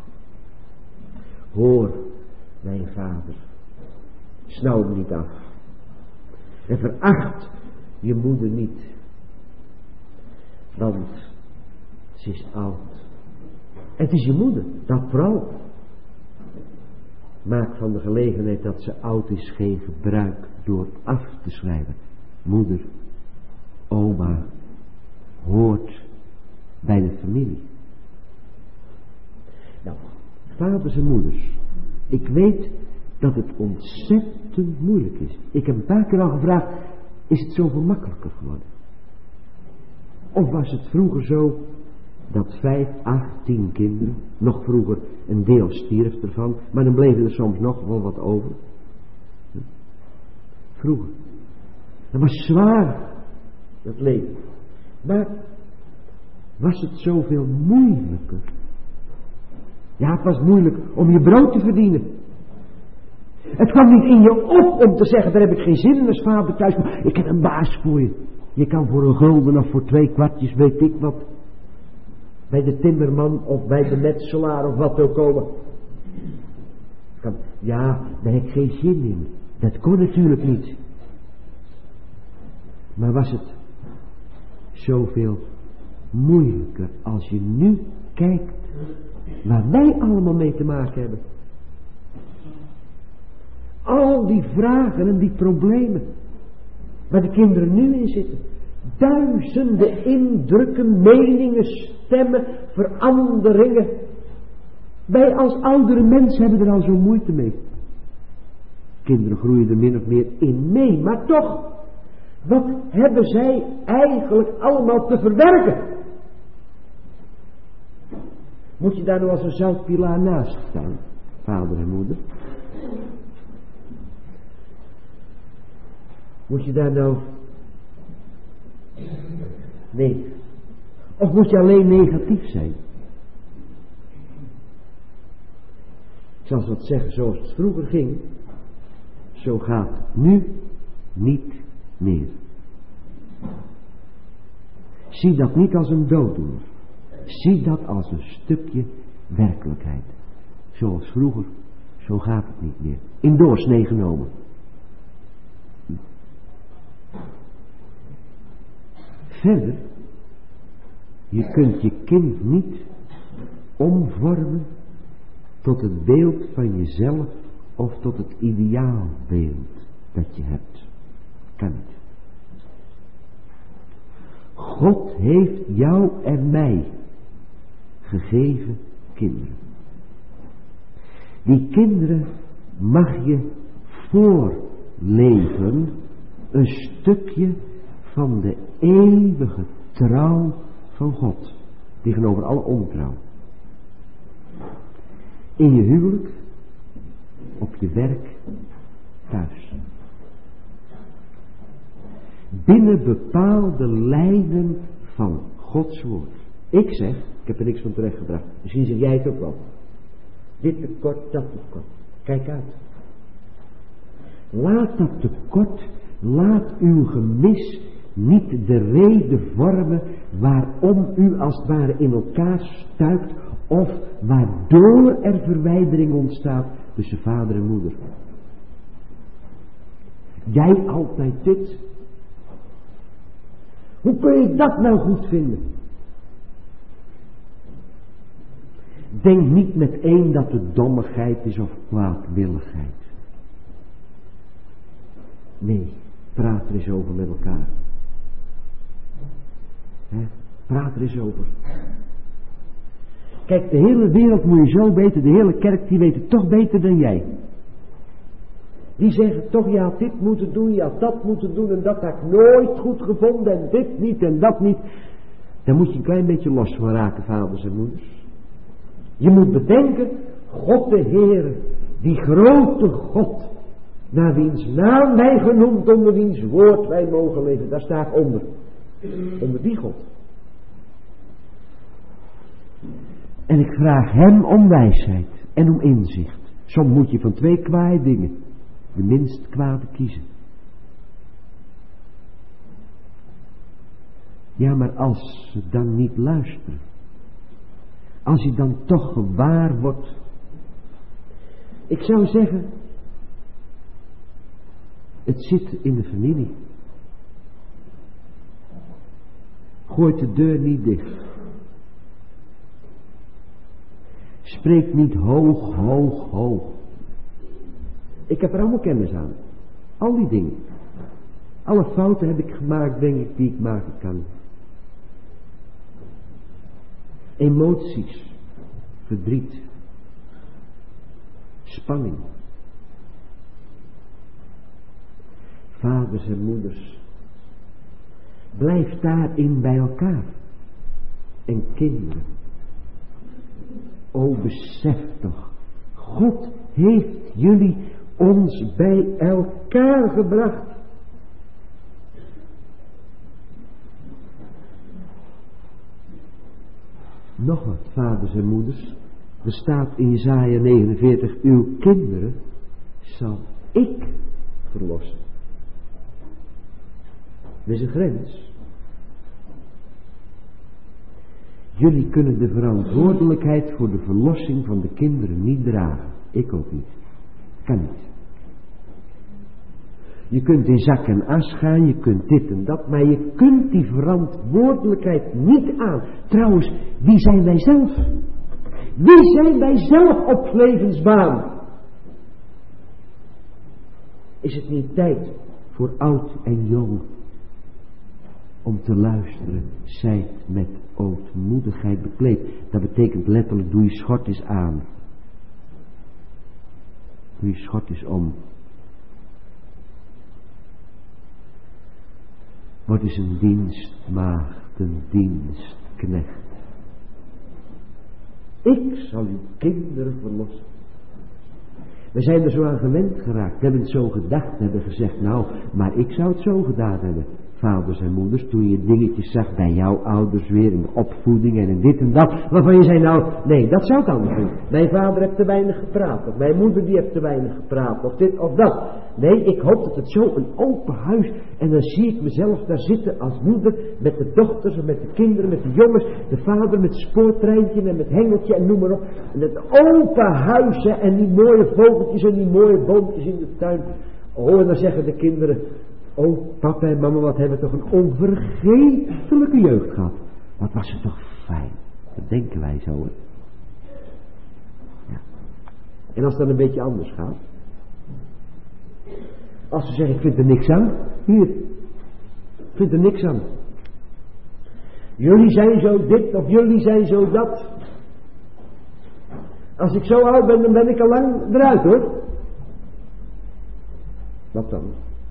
A: Hoor, mijn vader. Snauw hem niet af. En veracht je moeder niet. Want ze is oud. Het is je moeder, dat vooral. Maak van de gelegenheid dat ze oud is geen gebruik door af te schrijven. Moeder, oma, hoort bij de familie. Nou, vaders en moeders. Ik weet dat het ontzettend moeilijk is. Ik heb een paar keer al gevraagd, is het zoveel makkelijker geworden? Of was het vroeger zo dat 5, 8, 10 kinderen, nog vroeger een deel stierf ervan, maar dan bleef er soms nog wel wat over. Vroeger. Dat was zwaar, dat leven. Maar was het zoveel moeilijker? Ja, het was moeilijk om je brood te verdienen. Het kwam niet in je op om te zeggen, daar heb ik geen zin in als vader thuis, maar ik heb een baas voor je. Je kan voor een gulden of voor 2 kwartjes, weet ik wat, bij de timmerman of bij de metselaar of wat ook komen. Ja, daar heb ik geen zin in. Dat kon natuurlijk niet. Maar was het zoveel moeilijker als je nu kijkt waar wij allemaal mee te maken hebben. Al die vragen en die problemen waar de kinderen nu in zitten. Duizenden indrukken, meningen, stemmen, veranderingen. Wij als oudere mensen hebben er al zo moeite mee. Kinderen groeien er min of meer in mee, maar toch, wat hebben zij eigenlijk allemaal te verwerken? Moet je daar nou als een zoutpilaar naast staan, vader en moeder? Moet je daar nou... Nee. Of moet je alleen negatief zijn? Ik zal eens wat zeggen, zoals het vroeger ging, zo gaat het nu niet meer. Zie dat niet als een dooddoener. Zie dat als een stukje werkelijkheid. Zoals vroeger, zo gaat het niet meer. In doorsnee genomen. Verder, je kunt je kind niet omvormen tot het beeld van jezelf of tot het ideaalbeeld dat je hebt. Kan niet. God heeft jou en mij gegeven kinderen. Die kinderen mag je voorleven een stukje van de eeuwige trouw van God tegenover alle ontrouw. In je huwelijk, op je werk, thuis. Binnen bepaalde lijnen van Gods woord. Ik zeg, ik heb er niks van terechtgebracht. Misschien zeg jij het ook wel. Dit tekort, dat tekort. Kijk uit. Laat dat tekort, laat uw gemis niet de reden vormen waarom u als het ware in elkaar stuikt of waardoor er verwijdering ontstaat tussen vader en moeder. Jij altijd dit. Hoe kun je dat nou goed vinden? Denk niet meteen dat het dommigheid is of kwaadwilligheid. Nee, praat er eens over met elkaar. Praat er eens over. Kijk, de hele wereld moet je zo weten, de hele kerk die weet het toch beter dan jij. Die zeggen toch, je had dit moeten doen, je had dat moeten doen en dat had ik nooit goed gevonden en dit niet en dat niet. Daar moet je een klein beetje los van raken, vaders en moeders. Je moet bedenken, God de Heer, die grote God, naar wiens naam wij genoemd, onder wiens woord wij mogen leven, daar sta ik onder. Onder die God. En ik vraag hem om wijsheid en om inzicht. Soms moet je van 2 kwaaie dingen de minst kwade kiezen. Ja, maar als ze dan niet luisteren, als je dan toch gewaar wordt, ik zou zeggen, het zit in de familie. Gooit de deur niet dicht. Spreek niet hoog, hoog, hoog. Ik heb er allemaal kennis aan. Al die dingen. Alle fouten heb ik gemaakt, denk ik, die ik maken kan. Emoties. Verdriet. Spanning. Vaders en moeders. Blijf daarin bij elkaar. En kinderen. O, besef toch. God heeft jullie ons bij elkaar gebracht. Nog wat, vaders en moeders. Er staat in Jesaja 49, uw kinderen zal ik verlossen. Er is een grens. Jullie kunnen de verantwoordelijkheid voor de verlossing van de kinderen niet dragen. Ik ook niet. Kan niet. Je kunt in zak en as gaan, je kunt dit en dat, maar je kunt die verantwoordelijkheid niet aan. Trouwens, wie zijn wij zelf? Wie zijn wij zelf op levensbaan? Is het niet tijd voor oud en jong om te luisteren? Zijt met ootmoedigheid bekleed. Dat betekent letterlijk, doe je schort eens aan. Doe je schort eens om. Word eens een dienstmaagd, een dienstknecht. Ik zal uw kinderen verlossen. We zijn er zo aan gewend geraakt. We hebben het zo gedacht, hebben gezegd, nou, maar ik zou het zo gedaan hebben. Vaders en moeders, toen je dingetjes zag bij jouw ouders weer in de opvoeding en in dit en dat, waarvan je zei, nou, nee, dat zou ik anders doen. Mijn vader heeft te weinig gepraat, of mijn moeder die heeft te weinig gepraat, of dit of dat. Nee, ik hoop dat het zo een open huis, en dan zie ik mezelf daar zitten als moeder, met de dochters en met de kinderen, met de jongens, de vader met spoortreintje en met hengeltje en noem maar op. En het open huis, en die mooie vogeltjes en die mooie boompjes in de tuin. Oh, en dan zeggen de kinderen, oh, papa en mama, wat hebben we toch een onvergetelijke jeugd gehad. Wat was het toch fijn. Dat denken wij zo, hè. Ja. En als het dan een beetje anders gaat. Als ze zeggen, ik vind er niks aan. Hier. Ik vind er niks aan. Jullie zijn zo dit of jullie zijn zo dat. Als ik zo oud ben, dan ben ik al lang eruit, hoor. Wat dan?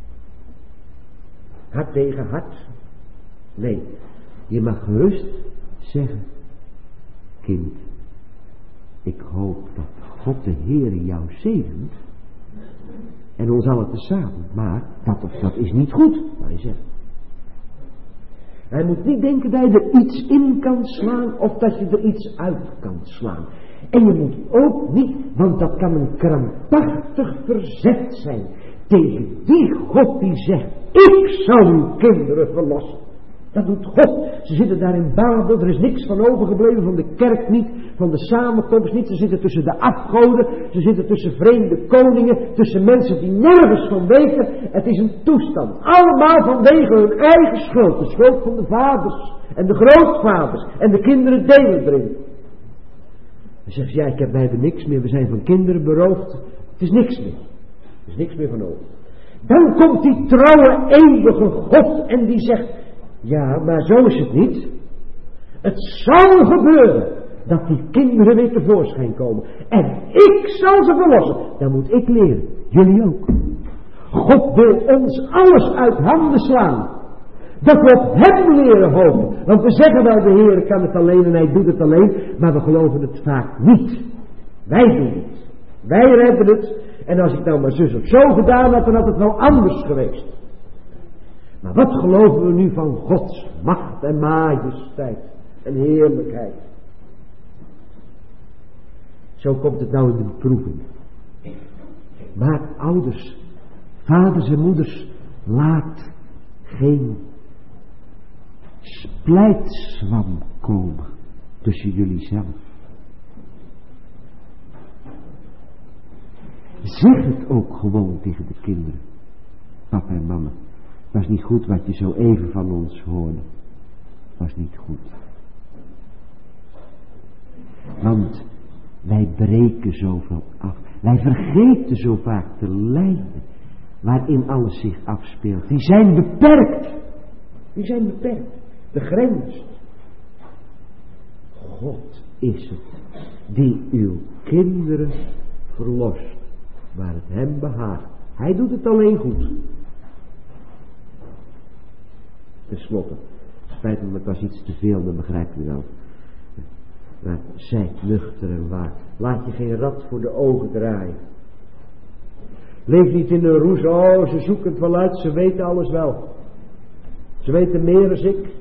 A: Hart tegen hart. Nee, je mag gerust zeggen, kind, ik hoop dat God de Heer jou zegent en ons allen tezamen, maar dat of dat is niet goed, maar je zegt. Hij moet niet denken dat je er iets in kan slaan of dat je er iets uit kan slaan. En je moet ook niet, want dat kan een krampachtig verzet zijn tegen die God die zegt, ik zal uw kinderen verlossen. Dat doet God. Ze zitten daar in Babel, er is niks van overgebleven, van de kerk niet, van de samenkomst niet. Ze zitten tussen de afgoden, ze zitten tussen vreemde koningen, tussen mensen die nergens van weten. Het is een toestand, allemaal vanwege hun eigen schuld. De schuld van de vaders en de grootvaders en de kinderen delen erin. Dan zegt ze, ja, wij hebben niks meer, we zijn van kinderen beroofd. Het is niks meer. Er is niks meer van over. Dan komt die trouwe, eeuwige God en die zegt, ja, maar zo is het niet. Het zal gebeuren dat die kinderen weer tevoorschijn komen. En ik zal ze verlossen. Dan moet ik leren. Jullie ook. God wil ons alles uit handen slaan. Dat we op hem leren hopen. Want we zeggen wel, de Heer kan het alleen en hij doet het alleen. Maar we geloven het vaak niet. Wij doen het. Wij redden het. En als ik nou maar zus of zo gedaan had, dan had het wel anders geweest. Maar wat geloven we nu van Gods macht en majesteit en heerlijkheid? Zo komt het nou in de beproeving. Maar ouders, vaders en moeders, laat geen splijtswam komen tussen jullie zelf. Zeg het ook gewoon tegen de kinderen, papa en mama. Was niet goed wat je zo even van ons hoorde. Was niet goed. Want wij breken zoveel af. Wij vergeten zo vaak de lijnen waarin alles zich afspeelt. Die zijn beperkt. Die zijn beperkt. De grens. God is het die uw kinderen verlost. Waar het hem behaagt. Hij doet het alleen goed. Ten slotte, spijt me, maar het was iets te veel, dan begrijpt u wel. Maar zijt nuchter en waar. Laat je geen rat voor de ogen draaien. Leef niet in een roes, oh, ze zoeken het wel uit, ze weten alles wel. Ze weten meer dan ik.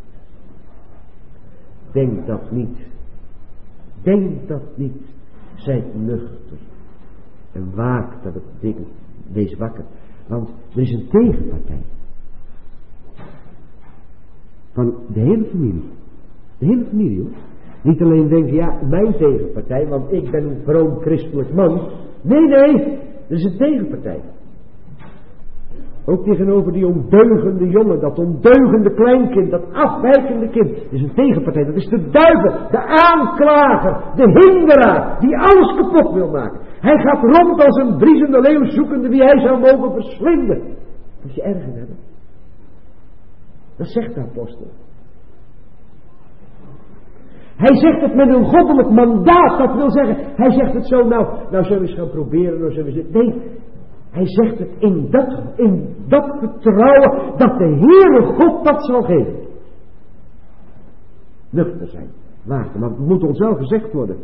A: Denk dat niet. Denk dat niet. Zijt nuchter. En waak dat het ding, wees wakker. Want er is een tegenpartij. Van de hele familie. De hele familie hoor. Niet alleen denken, ja, mijn tegenpartij, want ik ben een vroom christelijk man. Nee, er is een tegenpartij. Ook tegenover die ondeugende jongen, dat ondeugende kleinkind, dat afwijkende kind. Er is een tegenpartij, dat is de duivel, de aanklager, de hinderaar, die alles kapot wil maken. Hij gaat rond als een briesende leeuw zoekende wie hij zou mogen verslinden. Moet je erg in hebben. Dat zegt de apostel. Hij zegt het met een goddelijk mandaat. Dat wil zeggen, hij zegt het zo, nou zullen we eens gaan proberen. Nou zullen we eens... Nee, hij zegt het in dat vertrouwen dat de Heere God dat zal geven. Nuchter zijn, waken, maar het moet ons wel gezegd worden.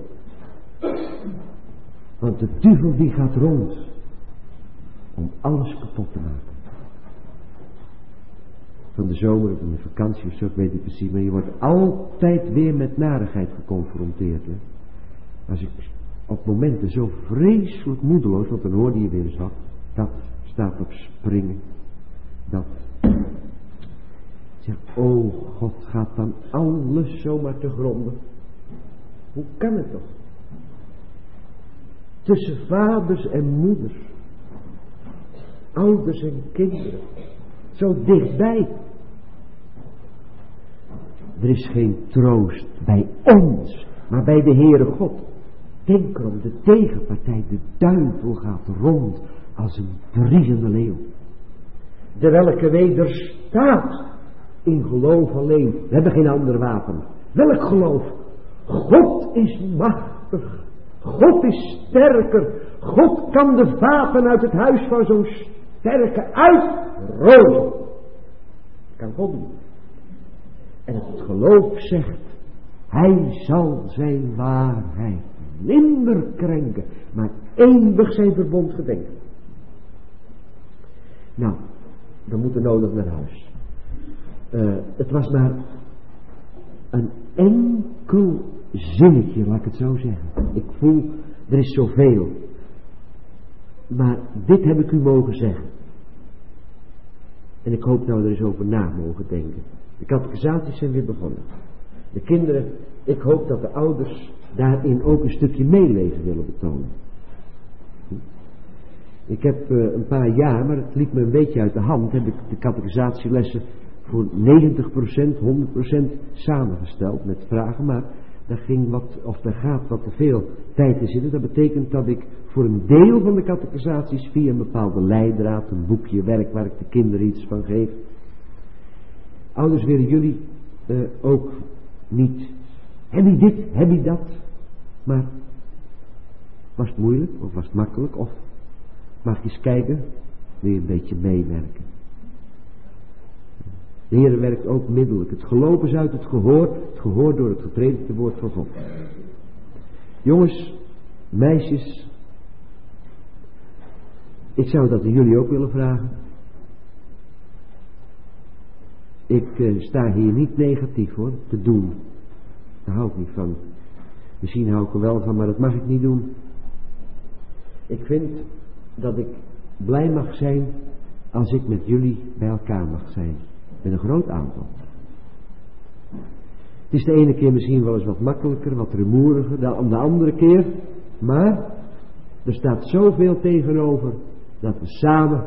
A: Want de duivel die gaat rond om alles kapot te maken. Van de zomer of in de vakantie of zo, ik weet het precies, maar je wordt altijd weer met narigheid geconfronteerd. Hè? Als ik op momenten zo vreselijk moedeloos, want dan hoorde je weer eens wat, dat staat op springen, dat. Zeg, oh God, gaat dan alles zomaar te gronden? Hoe kan het toch? Tussen vaders en moeders, ouders en kinderen, zo dichtbij. Er is geen troost bij ons, maar bij de Heere God. Denk erom, de tegenpartij, de duivel gaat rond als een briesende leeuw. De welke wederstaat in geloof alleen. We hebben geen ander wapen. Welk geloof? God is machtig. God is sterker. God kan de vaten uit het huis van zo'n sterke uitrozen. Kan God doen. En het geloof zegt, hij zal zijn waarheid nimmer krenken, maar eeuwig zijn verbond gedenken. Nou, we moeten nodig naar huis. Het was maar een enkel zinnetje, laat ik het zo zeggen. Ik voel, er is zoveel. Maar dit heb ik u mogen zeggen. En ik hoop nou er eens over na mogen denken. De catechisaties zijn weer begonnen. De kinderen, ik hoop dat de ouders daarin ook een stukje meeleven willen betonen. Ik heb een paar jaar, maar het liep me een beetje uit de hand, heb ik de catechisatielessen voor 90%, 100% samengesteld met vragen, maar daar gaat wat te veel tijd in zitten. Dat betekent dat ik voor een deel van de catechisaties via een bepaalde leidraad, een boekje, werk waar ik de kinderen iets van geef. Ouders, willen jullie ook niet, heb je dit, heb je dat, maar was het moeilijk of was het makkelijk of mag je eens kijken, wil je een beetje meewerken. De Heer werkt ook middelijk. Het geloof is uit het gehoor door het gepredikte woord van God. Jongens, meisjes, ik zou dat aan jullie ook willen vragen. Ik sta hier niet negatief hoor, te doen. Daar hou ik niet van. Misschien hou ik er wel van, maar dat mag ik niet doen. Ik vind dat ik blij mag zijn als ik met jullie bij elkaar mag zijn. Met een groot aantal. Het is de ene keer misschien wel eens wat makkelijker, wat rumoeriger dan de andere keer. Maar er staat zoveel tegenover dat we samen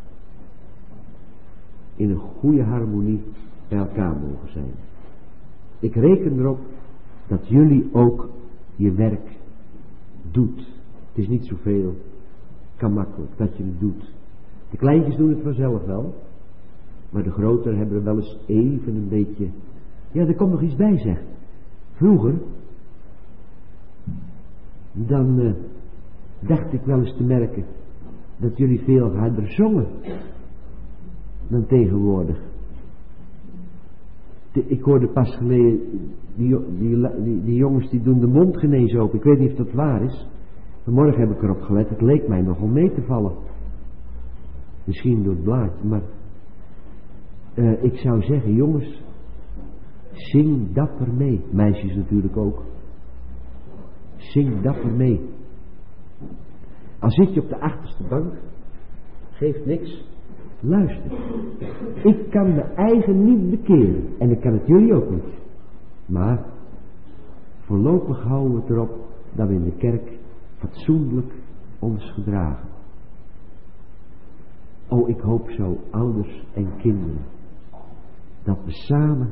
A: in een goede harmonie bij elkaar mogen zijn. Ik reken erop dat jullie ook je werk doet. Het is niet zoveel, kan makkelijk dat je het doet. De kleintjes doen het vanzelf wel. Maar de grotere hebben er wel eens even een beetje... Ja, er komt nog iets bij, zeg. Vroeger, dan dacht ik wel eens te merken dat jullie veel harder zongen dan tegenwoordig. Ik hoorde pas geleden, die jongens die doen de mond genezen open. Ik weet niet of dat waar is. Vanmorgen heb ik erop gelet, het leek mij nogal mee te vallen. Misschien door het blaadje, maar... ik zou zeggen, jongens, zing dapper mee. Meisjes natuurlijk ook. Zing dapper mee. Al zit je op de achterste bank, geeft niks, luister. Ik kan mijn eigen niet bekeren en ik kan het jullie ook niet. Maar voorlopig houden we het erop dat we in de kerk fatsoenlijk ons gedragen. Oh, ik hoop zo, ouders en kinderen, dat we samen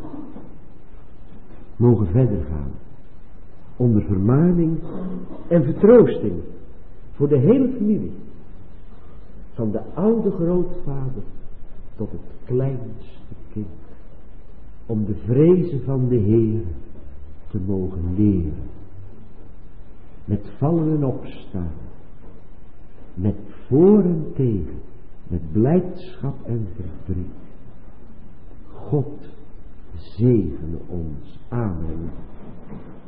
A: mogen verder gaan. Onder vermaning en vertroosting voor de hele familie. Van de oude grootvader tot het kleinste kind. Om de vrezen van de Heer te mogen leren. Met vallen en opstaan. Met voor en tegen. Met blijdschap en verdriet. God zegene ons. Amen.